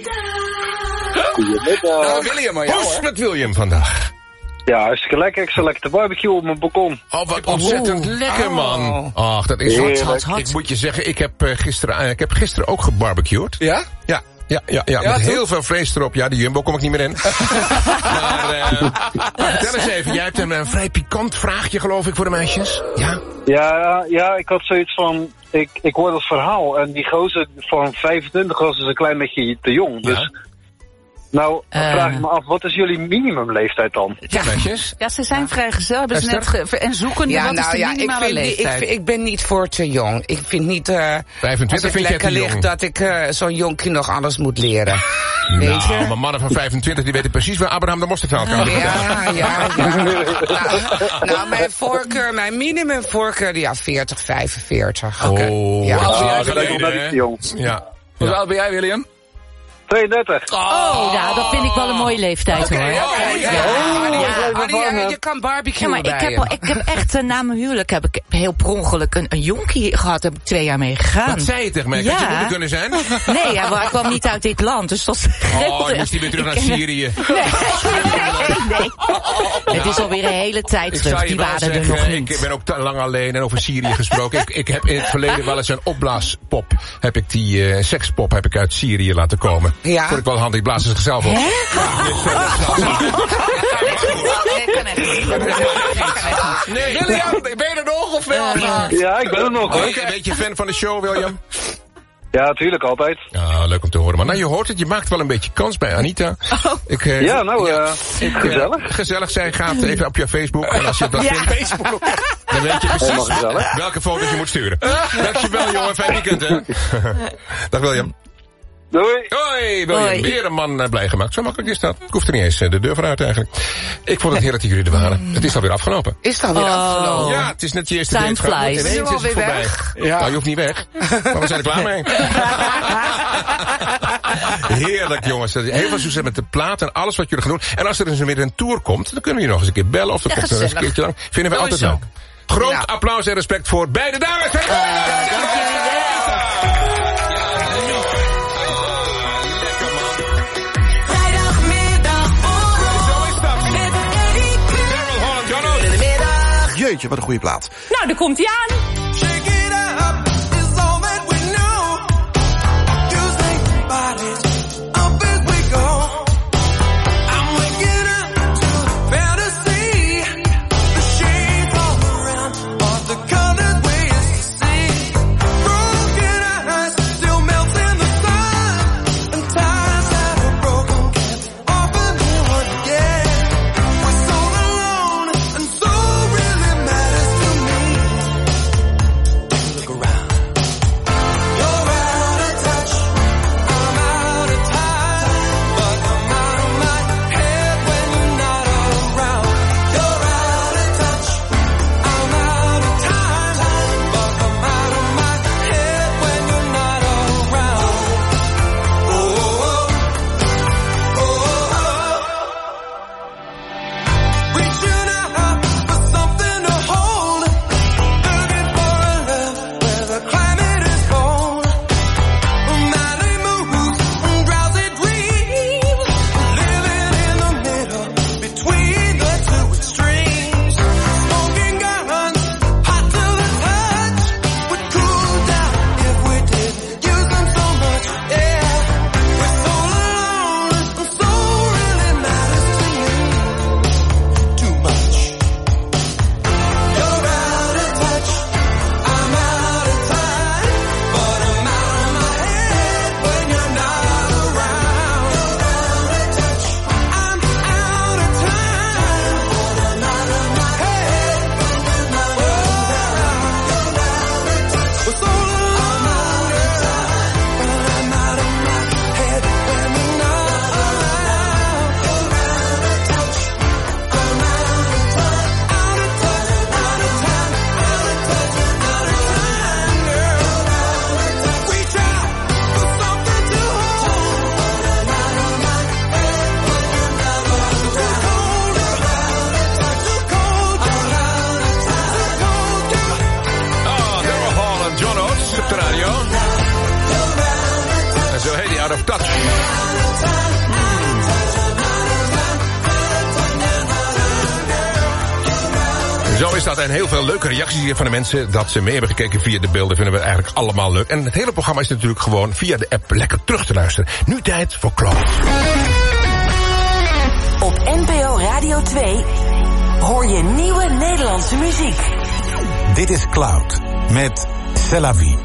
Nou, William, maar hoe is het met William vandaag? Ja, hartstikke lekker. Ik zal lekker te barbecue op mijn balkon. Oh, wat ontzettend lekker, man. Ach, dat is hot. Ik moet je zeggen, ik heb gisteren ook gebarbecued. Ja? Ja, met heel veel vlees erop. Ja, die Jumbo kom ik niet meer in. Maar vertel eens even, jij hebt een vrij pikant vraagje, geloof ik, voor de meisjes. Ja? Ja, ik had zoiets van... Ik hoor dat verhaal en die gozer van 25 was dus een klein beetje te jong. Dus... Ja. Nou, dan vraag ik me af, wat is jullie minimumleeftijd dan? Ja, meisjes. Ja, ze zijn vrijgezel, hebben ze net en zoeken wat is de minimale leeftijd? Ik ben niet voor te jong. Ik vind niet... 25 vind jij te jong. ligt dat ik zo'n jonkie nog alles moet leren. Weet je? Maar mannen van 25 die weten precies waar Abraham de mosterdveld kan. Ja. Nou, mijn minimumvoorkeur, 40, 45. Oh, ja. Dat lijkt me net iets te jong. Ja. Hoe oud ben jij, William? 32. Ja, dat vind ik wel een mooie leeftijd, hoor. Je kan barbecuen. Ja, maar ik heb echt na mijn huwelijk heb ik heel per ongeluk een jonkie gehad. Heb ik 2 jaar mee gegaan. Wat zei je tegen mij? Had je moeder kunnen zijn? Nee, maar ik kwam niet uit dit land. Dus dat moest die weer terug naar Syrië. Nee. Het is alweer een hele tijd terug. Die waren er nog niet. Ik ben ook te lang alleen en over Syrië gesproken. Ik heb in het verleden wel eens een opblaaspop. Heb ik die sekspop heb ik uit Syrië laten komen. Ja. Vond ik wel handig, blaas ze zichzelf op. Nee, William, ben je er nog of wel? Ja, ik ben er nog, hoor. Een beetje fan van de show, William? Ja, natuurlijk, altijd. Ja, leuk om te horen. Maar nou, je hoort het, je maakt wel een beetje kans bij Anita. Gezellig. Gezellig, zij gaat even op je Facebook. En als je dat vindt, dan weet je precies welke foto's je moet sturen. Dankjewel, jongen. Fijn weekend, hè. Dag, William. Doei. Hoi, William. Weer een man blij gemaakt. Zo makkelijk is dat. Ik hoef er niet eens de deur vooruit eigenlijk. Ik vond het heerlijk dat jullie er waren. Het is alweer afgelopen. Is het alweer afgelopen? Ja, het is net je eerste date gehad. Ineens is het voorbij. Weg? Ja. Nou, je hoeft niet weg. Maar we zijn er klaar mee. Heerlijk, jongens. Heel veel succes met de plaat en alles wat jullie gaan doen. En als er eens weer een tour komt, dan kunnen we je nog eens een keer bellen. Of er komt er eens een keertje lang. Vinden we altijd leuk. Groot applaus en respect voor beide dames. Dank jullie wel. Jeetje, wat een goede plaat. Nou, daar komt hij aan. Out of Touch. Zo is dat. En heel veel leuke reacties hier van de mensen dat ze mee hebben gekeken via de beelden. Vinden we eigenlijk allemaal leuk. En het hele programma is natuurlijk gewoon via de app lekker terug te luisteren. Nu tijd voor Cloud. Op NPO Radio 2 hoor je nieuwe Nederlandse muziek. Dit is Cloud met C'est la vie.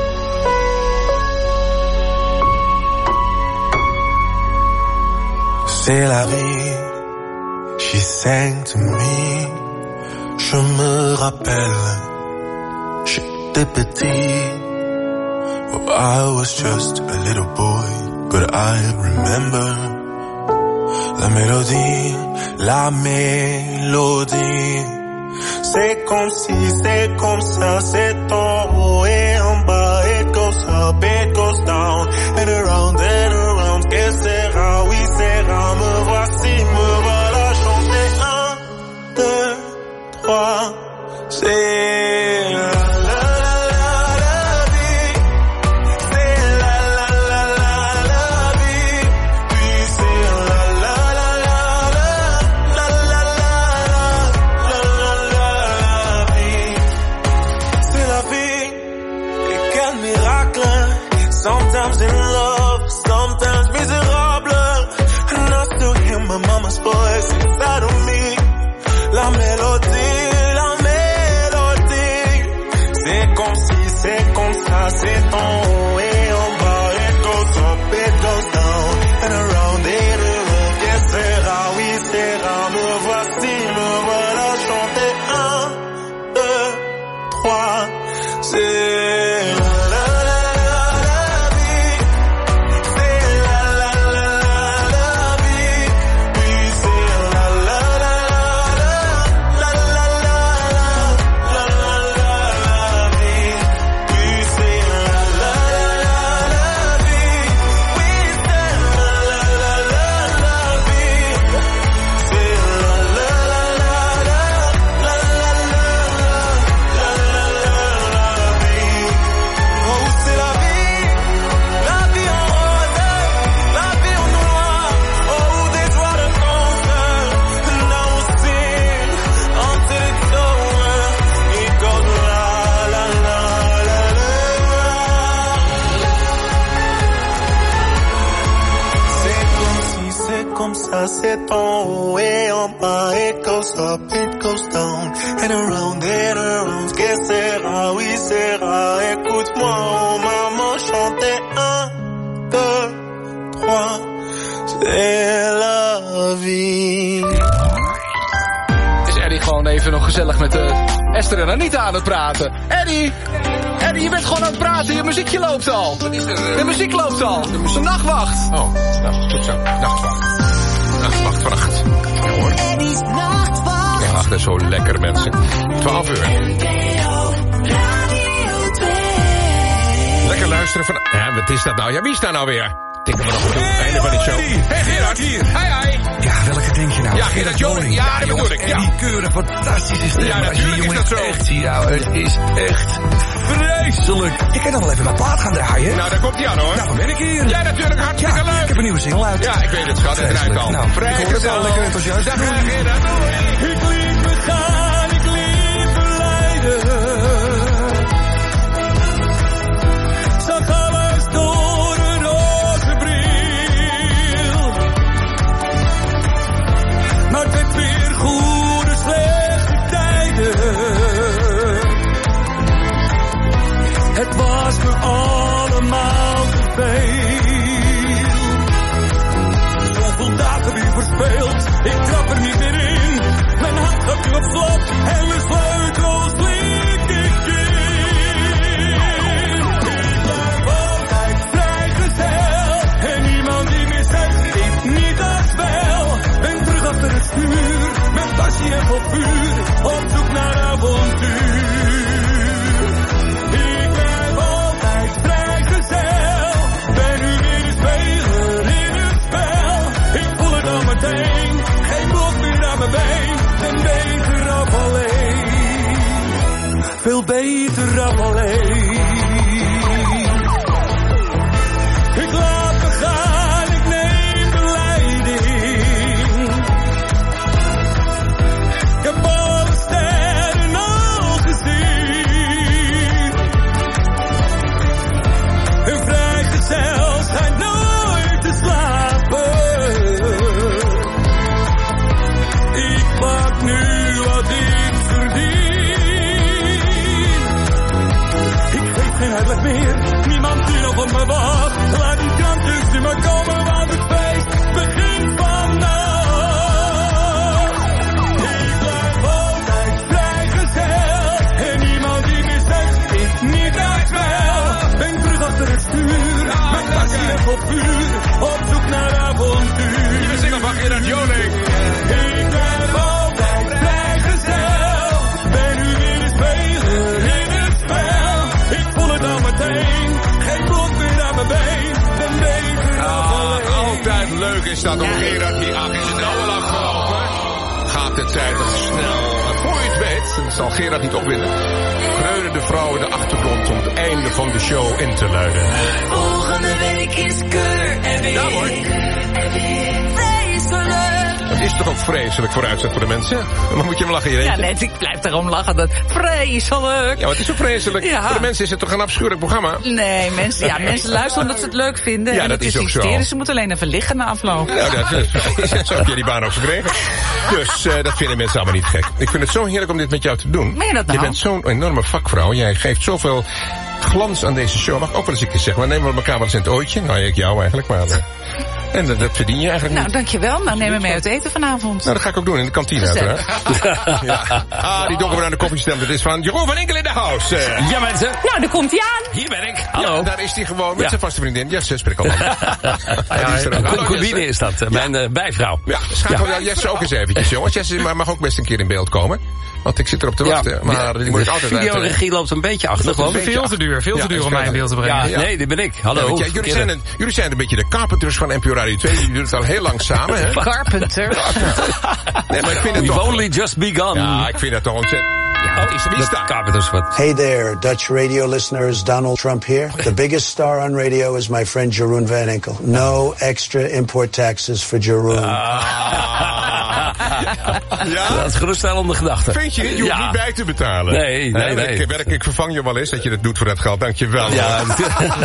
C'est la vie, she sang to me. Je me rappelle, j'étais petit. Oh, I was just a little boy, but I remember la mélodie, la mélodie. C'est comme si, c'est comme ça, c'est en haut et en bas. It goes up, it goes down, and around, que sera, oui sera. Me voici, me voilà chanter 1, 2, 3. C'est la la la la vie, c'est la la la la la vie, puis c'est la la la la la la la la vie, c'est la vie. Et quel miracle! Sometimes in love, sometimes miserable, and I still hear my mama's voice inside of me. La mélodie. C'est comme ça, c'est en haut et en bas. It goes up, it goes down, and around it, que sera, oui sera. Me voici, me voilà chanter 1, 2, 3. C'est la la la la vie, c'est la la la la la vie, puis c'est la la la la la la la la vie. C'est en haut et en bas, it goes up, it goes down, and around, que sera, oui sera. Écoute-moi, oh maman, chanter 1, 2, 3, c'est la vie. Is Eddie gewoon even nog gezellig met Esther en Anita aan het praten? Eddie, je bent gewoon aan het praten, je muziekje loopt al. Wat is er? De muziek loopt al, de nachtwacht. Oh, nou, goed zo, nachtwacht. Nachtwacht vannacht. Ja hoor. Eddie's Nachtwacht. Ja, ach, dat is zo lekker mensen. 12 uur. Lekker luisteren van... Ja, wat is dat nou? Ja, wie is daar nou weer? Tikken we nog op het einde van die show. Hey Gerard. Hier. Hi. Ja, welke denk je nou? Ja, Gerard Joling. Ja, dat bedoel ik. Ja. Die keuren, fantastische stem. Ja, natuurlijk is dat zo. Echt, nou, het is echt vreselijk. Je kan dan wel even mijn plaat gaan draaien. Nou, daar komt hij aan hoor. Nou, dan ben ik hier. Ja, natuurlijk. Hartstikke leuk. Ik heb een nieuwe single uit. Ja, ik weet het, schat. Het ruikt al. Nou, ik hoor het al lekker enthousiast. Dag Gerard. Ik liet me gaan, ik liet me leiden. Zag alles door een roze bril. Maar het werd weer goede, slechte tijden. Het was me allemaal te veel. Zoveel dagen weer verspeeld, ik trap er niet meer in. Mijn hart gaat nu op slot en mijn sleutels lig ik in. Ik blijf altijd vrijgezel en niemand die meer zegt, ik niet als wel. Ben terug achter het stuur, met passie en vol vuur, op zoek naar avontuur. Ik blijf altijd vrijgezel, ben nu weer de speler in het spel. Ik voel het al meteen, geen blok meer aan mijn been, ben beter af alleen. Veel beter af alleen. Ik laat me eigenlijk meer. Niemand die nog op me wacht. Laat die krantjes nu maar komen, want het feest begint vandaag. Ik blijf altijd vrijgezel. En niemand die meer zegt, ik niet uit wel. Ben terug achter het stuur, met passie en vol vuur. Op zoek naar avontuur. Je bent single van Gerard Joling. Ik blijf altijd vrijgezel. Ben nu weer de speler in het spel. Ik voel het al meteen. Geen blok meer aan mijn been. Ben beter alleen. Altijd leuk is dat op Gerard die 8 is het nou al afgelopen. Gaat de tijd nog snel. Voor je het weet, dan zal Gerard niet opwinnen. Kreunen de vrouw in de achtergrond om het einde van de show in te luiden. Volgende week is Keur en weer. Ja hoor. Het is toch ook vreselijk vooruitzicht voor de mensen? Dan moet je hem lachen, Ja, net, ik blijf daarom lachen. Dat vreselijk. Ja, maar het is zo vreselijk. Ja. Voor de mensen is het toch een afschuwelijk programma? Nee, mensen luisteren omdat ze het leuk vinden. Ja, en dat het is ook zo. hysterisch. Ze moeten alleen even liggen na afloop. Ja, zo heb je die baan ook gekregen. Dus dat vinden mensen allemaal niet gek. Ik vind het zo heerlijk om dit met jou te doen. Meen je dat nou? Je bent zo'n enorme vakvrouw. Jij geeft zoveel glans aan deze show. Mag ik ook wel eens een keer zeggen. We nemen elkaar wel eens in het ooitje. Nou, ik jou eigenlijk, maar... En dat verdien je eigenlijk niet. Nou, dankjewel. Nou, neem me mee uit eten vanavond. Nou, dat ga ik ook doen in de kantine uiteraard. Ja. Die donkerbruine koffiestem, dat is van Jeroen van Enkel in de house. Ja, mensen. Nou, daar komt hij aan. Hier ben ik. Hallo. Ja, daar is hij gewoon met zijn vaste vriendin. Jesse, spreek al. Een concubine is dat, mijn bijvrouw. Ja, schakel Jesse ook eens eventjes, jongens. Jesse mag ook best een keer in beeld komen. Want ik zit erop te wachten. Maar die moet ik altijd uit. De videoregie loopt een beetje achter, geloof ik. Veel te duur om mij in beeld te brengen. Ja, nee, dit ben ik. Hallo. Ja, jullie zijn een beetje de Carpenters van NPO Radio 2. Jullie doen het al heel lang samen, hè? Carpenter. Nee, maar ik vind het We've toch... only just begun. Ja, ik vind dat toch ontzettend... Carpenters wat. Hey there, Dutch radio listeners. Donald Trump here. The biggest star on radio is my friend Jeroen Van Enkel. No extra import taxes for Jeroen. Ja? Dat is geruststellende gedachte. Vind je niet? Je hoeft niet bij te betalen. Nee. Ik vervang je wel eens dat je dat doet voor dat geld. Dank je wel. Ja, je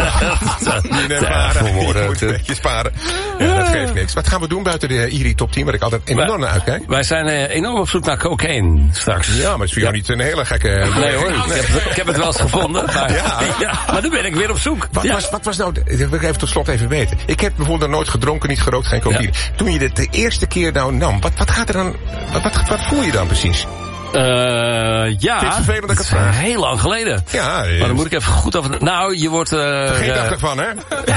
moet een beetje sparen. Ja, dat geeft niks. Wat gaan we doen buiten de IRI top 10, waar ik altijd enorm naar uitkijk? Wij zijn enorm op zoek naar cocaïne straks. Ja, maar het is voor jou niet een hele gekke... Nee hoor, ik heb het wel eens gevonden. Maar, maar nu ben ik weer op zoek. Wat was nou... Dat wil ik even tot slot even weten. Ik heb bijvoorbeeld nooit gedronken, niet gerookt, geen cocaïne. Ja. Toen je dit de eerste keer nou nam, wat gaat er dan... Wat voel je dan precies? Ja, het is vervelend dat ik het vraag. Heel lang geleden. Ja, maar dan moet ik even goed over... Nou, je wordt... vergeetachtig van, hè?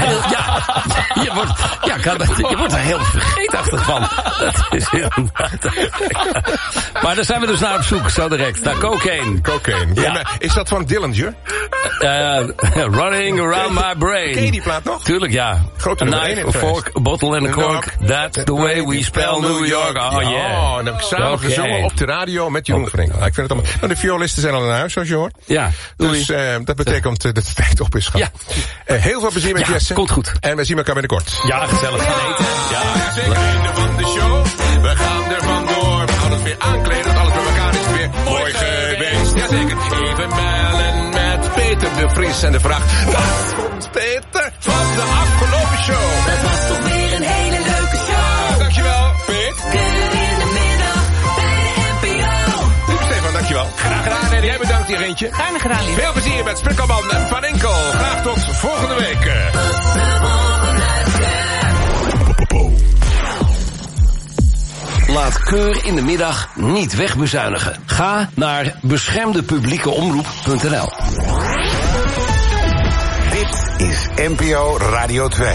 Je wordt er heel vergeetachtig van. Dat is heel... Maar daar zijn we dus naar op zoek, zo direct. Naar cocaine. Ja. Is dat van Dillinger? Running around my brain. Ken je die plaat nog? Tuurlijk, ja. Grote a knife, a fork, a bottle and a cork. That's the way we spell New York. Oh yeah. Oh, en dan heb ik samen gezongen op de radio met Jeroen van Enkel. Ik vind het allemaal... Nou, de violisten zijn al naar huis, zoals je hoort. Ja. Dus dat betekent dat de tijd op is gehad. Ja. Heel veel plezier met Jesse. Komt goed. En we zien elkaar binnenkort. Ja, gezellig gaan eten. Ja, zeker. Einde van de show. We gaan er vandoor. We gaan het weer aankleden. Want alles bij elkaar is weer mooi geweest. Jazeker. Even bellen met Peter de Vries en de vraag. Wat vond Peter van de afgelopen show? Dat was toch weer een hele leuke show. Dankjewel, Peter. Keur in de middag bij de NPO. Stefan, dankjewel. Graag gedaan. En jij bedankt hier eentje. Graag gedaan, lief. Veel plezier met Sprikkelman en Van Enkel. Graag tot volgende week. Laat Keur in de middag niet wegbezuinigen. Ga naar beschermdepubliekeomroep.nl. Dit is NPO Radio 2.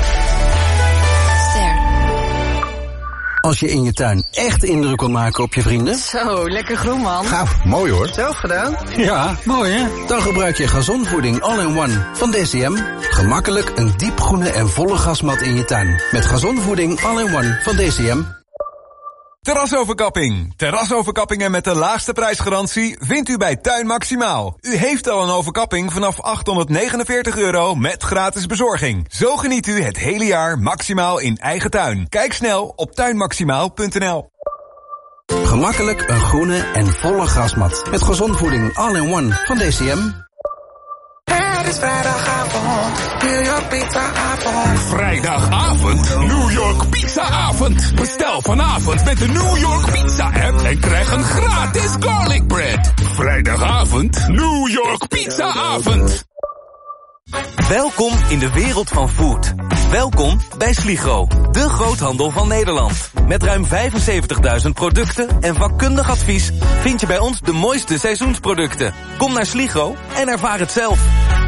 Als je in je tuin echt indruk wil maken op je vrienden... Zo, lekker groen, man. Gaaf, mooi hoor. Zelf gedaan? Ja, mooi hè? Dan gebruik je gazonvoeding All-in-One van DCM. Gemakkelijk een diepgroene en volle gasmat in je tuin. Met gazonvoeding All-in-One van DCM. Terrasoverkapping. Terrasoverkappingen met de laagste prijsgarantie vindt u bij Tuin Maximaal. U heeft al een overkapping vanaf €849 met gratis bezorging. Zo geniet u het hele jaar maximaal in eigen tuin. Kijk snel op tuinmaximaal.nl. Gemakkelijk een groene en volle gasmat. Met gazonvoeding All-in-One van DCM. Het is vrijdagavond, New York pizzaavond. Vrijdagavond, New York pizzaavond. Bestel vanavond met de New York Pizza app en krijg een gratis garlic bread. Vrijdagavond, New York pizzaavond. Welkom in de wereld van food. Welkom bij Sligro, de groothandel van Nederland. Met ruim 75.000 producten en vakkundig advies vind je bij ons de mooiste seizoensproducten. Kom naar Sligro en ervaar het zelf.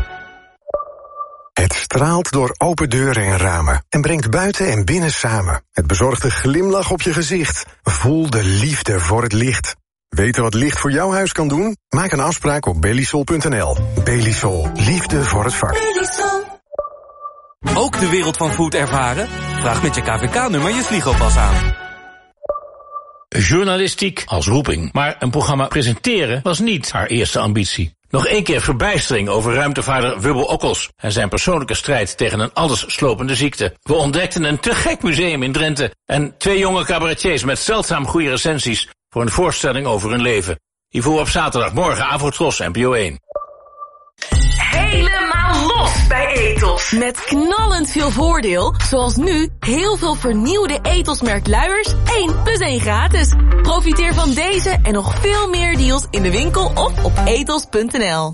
Het straalt door open deuren en ramen en brengt buiten en binnen samen. Het bezorgt een glimlach op je gezicht. Voel de liefde voor het licht. Weten wat licht voor jouw huis kan doen? Maak een afspraak op Belisol.nl. Belisol. Liefde voor het vak. Ook de wereld van food ervaren? Vraag met je KVK-nummer je Sligo-pas aan. Journalistiek als roeping. Maar een programma presenteren was niet haar eerste ambitie. Nog 1 keer verbijstering over ruimtevaarder Wubbel Okkels en zijn persoonlijke strijd tegen een allesslopende ziekte. We ontdekten een te gek museum in Drenthe en 2 jonge cabaretiers met zeldzaam goede recensies voor een voorstelling over hun leven. Hiervoor op zaterdagmorgen Avotros, NPO 1. Helemaal los bij Ethos. Met knallend veel voordeel. Zoals nu heel veel vernieuwde Ethos-merk luiers 1 plus 1 gratis. Profiteer van deze en nog veel meer deals in de winkel of op ethos.nl.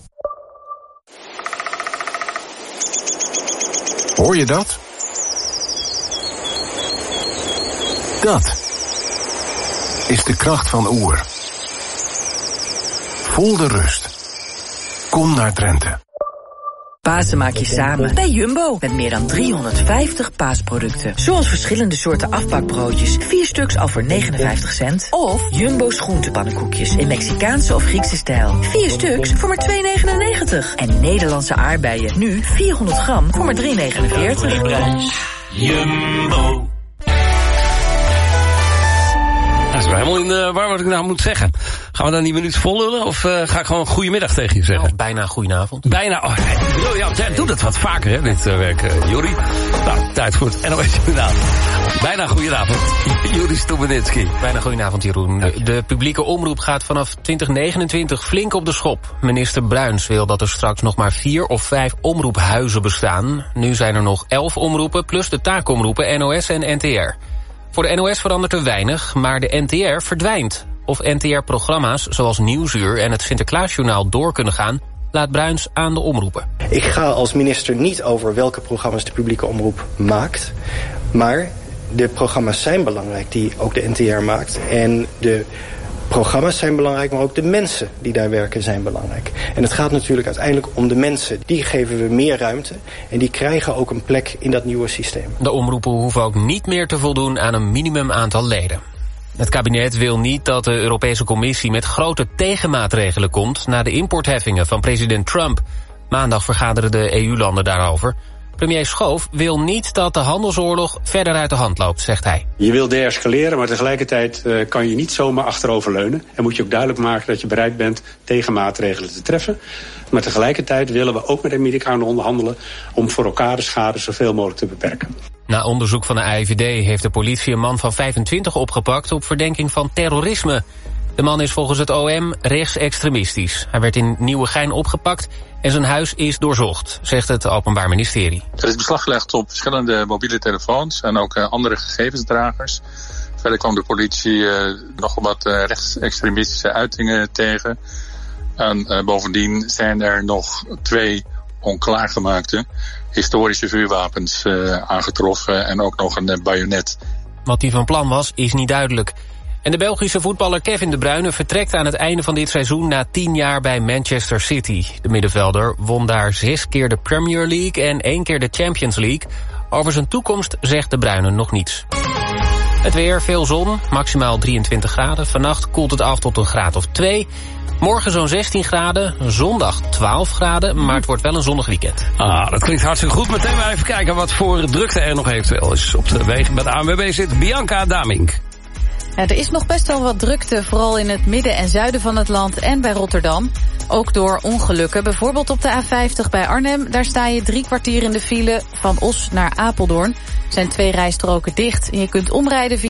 Hoor je dat? Dat is de kracht van Oer. Voel de rust. Kom naar Drenthe. Pasen maak je samen bij Jumbo. Met meer dan 350 paasproducten. Zoals verschillende soorten afbakbroodjes. 4 stuks al voor 59 cent. Of Jumbo's groentepannenkoekjes in Mexicaanse of Griekse stijl. 4 stuks voor maar 2,99. En Nederlandse aardbeien. Nu 400 gram voor maar 3,49. Jumbo. Dat is wel helemaal in waar wat ik nou moet zeggen. Gaan we dan die minuut vol lullen? Of ga ik gewoon goedemiddag tegen je zeggen? Nou, bijna goedenavond. Bijna. Oh, ja, doe dat wat vaker, hè, dit werk, Juri. Nou, tijd voor het NOS-journaal. Bijna goedenavond. Juri Stubenitski. Bijna goedenavond, Jeroen. De publieke omroep gaat vanaf 2029 flink op de schop. Minister Bruins wil dat er straks nog maar 4 of 5 omroephuizen bestaan. Nu zijn er nog 11 omroepen, plus de taakomroepen NOS en NTR. Voor de NOS verandert er weinig, maar de NTR verdwijnt. Of NTR-programma's zoals Nieuwsuur en het Sinterklaasjournaal door kunnen gaan, laat Bruins aan de omroepen. Ik ga als minister niet over welke programma's de publieke omroep maakt. Maar de programma's zijn belangrijk die ook de NTR maakt. En de programma's zijn belangrijk, maar ook de mensen die daar werken zijn belangrijk. En het gaat natuurlijk uiteindelijk om de mensen. Die geven we meer ruimte en die krijgen ook een plek in dat nieuwe systeem. De omroepen hoeven ook niet meer te voldoen aan een minimum aantal leden. Het kabinet wil niet dat de Europese Commissie met grote tegenmaatregelen komt na de importheffingen van president Trump. Maandag vergaderen de EU-landen daarover. Premier Schoof wil niet dat de handelsoorlog verder uit de hand loopt, zegt hij. Je wil deescaleren, maar tegelijkertijd kan je niet zomaar achteroverleunen. En moet je ook duidelijk maken dat je bereid bent tegenmaatregelen te treffen. Maar tegelijkertijd willen we ook met de Amerikanen onderhandelen om voor elkaar de schade zoveel mogelijk te beperken. Na onderzoek van de AIVD heeft de politie een man van 25 opgepakt op verdenking van terrorisme. De man is volgens het OM rechtsextremistisch. Hij werd in Nieuwegein opgepakt en zijn huis is doorzocht, zegt het Openbaar Ministerie. Er is beslag gelegd op verschillende mobiele telefoons en ook andere gegevensdragers. Verder kwam de politie nog wat rechtsextremistische uitingen tegen. En bovendien zijn er nog 2 onklaargemaakte historische vuurwapens aangetroffen en ook nog een bajonet. Wat hij van plan was, is niet duidelijk. En de Belgische voetballer Kevin De Bruyne vertrekt aan het einde van dit seizoen na 10 jaar bij Manchester City. De middenvelder won daar 6 keer de Premier League en 1 keer de Champions League. Over zijn toekomst zegt De Bruyne nog niets. Het weer, veel zon, maximaal 23 graden. Vannacht koelt het af tot een graad of 2. Morgen zo'n 16 graden, zondag 12 graden, maar het wordt wel een zonnig weekend. Ah, dat klinkt hartstikke goed. Meteen maar even kijken wat voor drukte er nog eventueel is op de wegen. Bij de ANWB zit Bianca Damink. Ja, er is nog best wel wat drukte, vooral in het midden en zuiden van het land en bij Rotterdam. Ook door ongelukken, bijvoorbeeld op de A50 bij Arnhem. Daar sta je 3 kwartier in de file van Os naar Apeldoorn. Er zijn 2 rijstroken dicht en je kunt omrijden via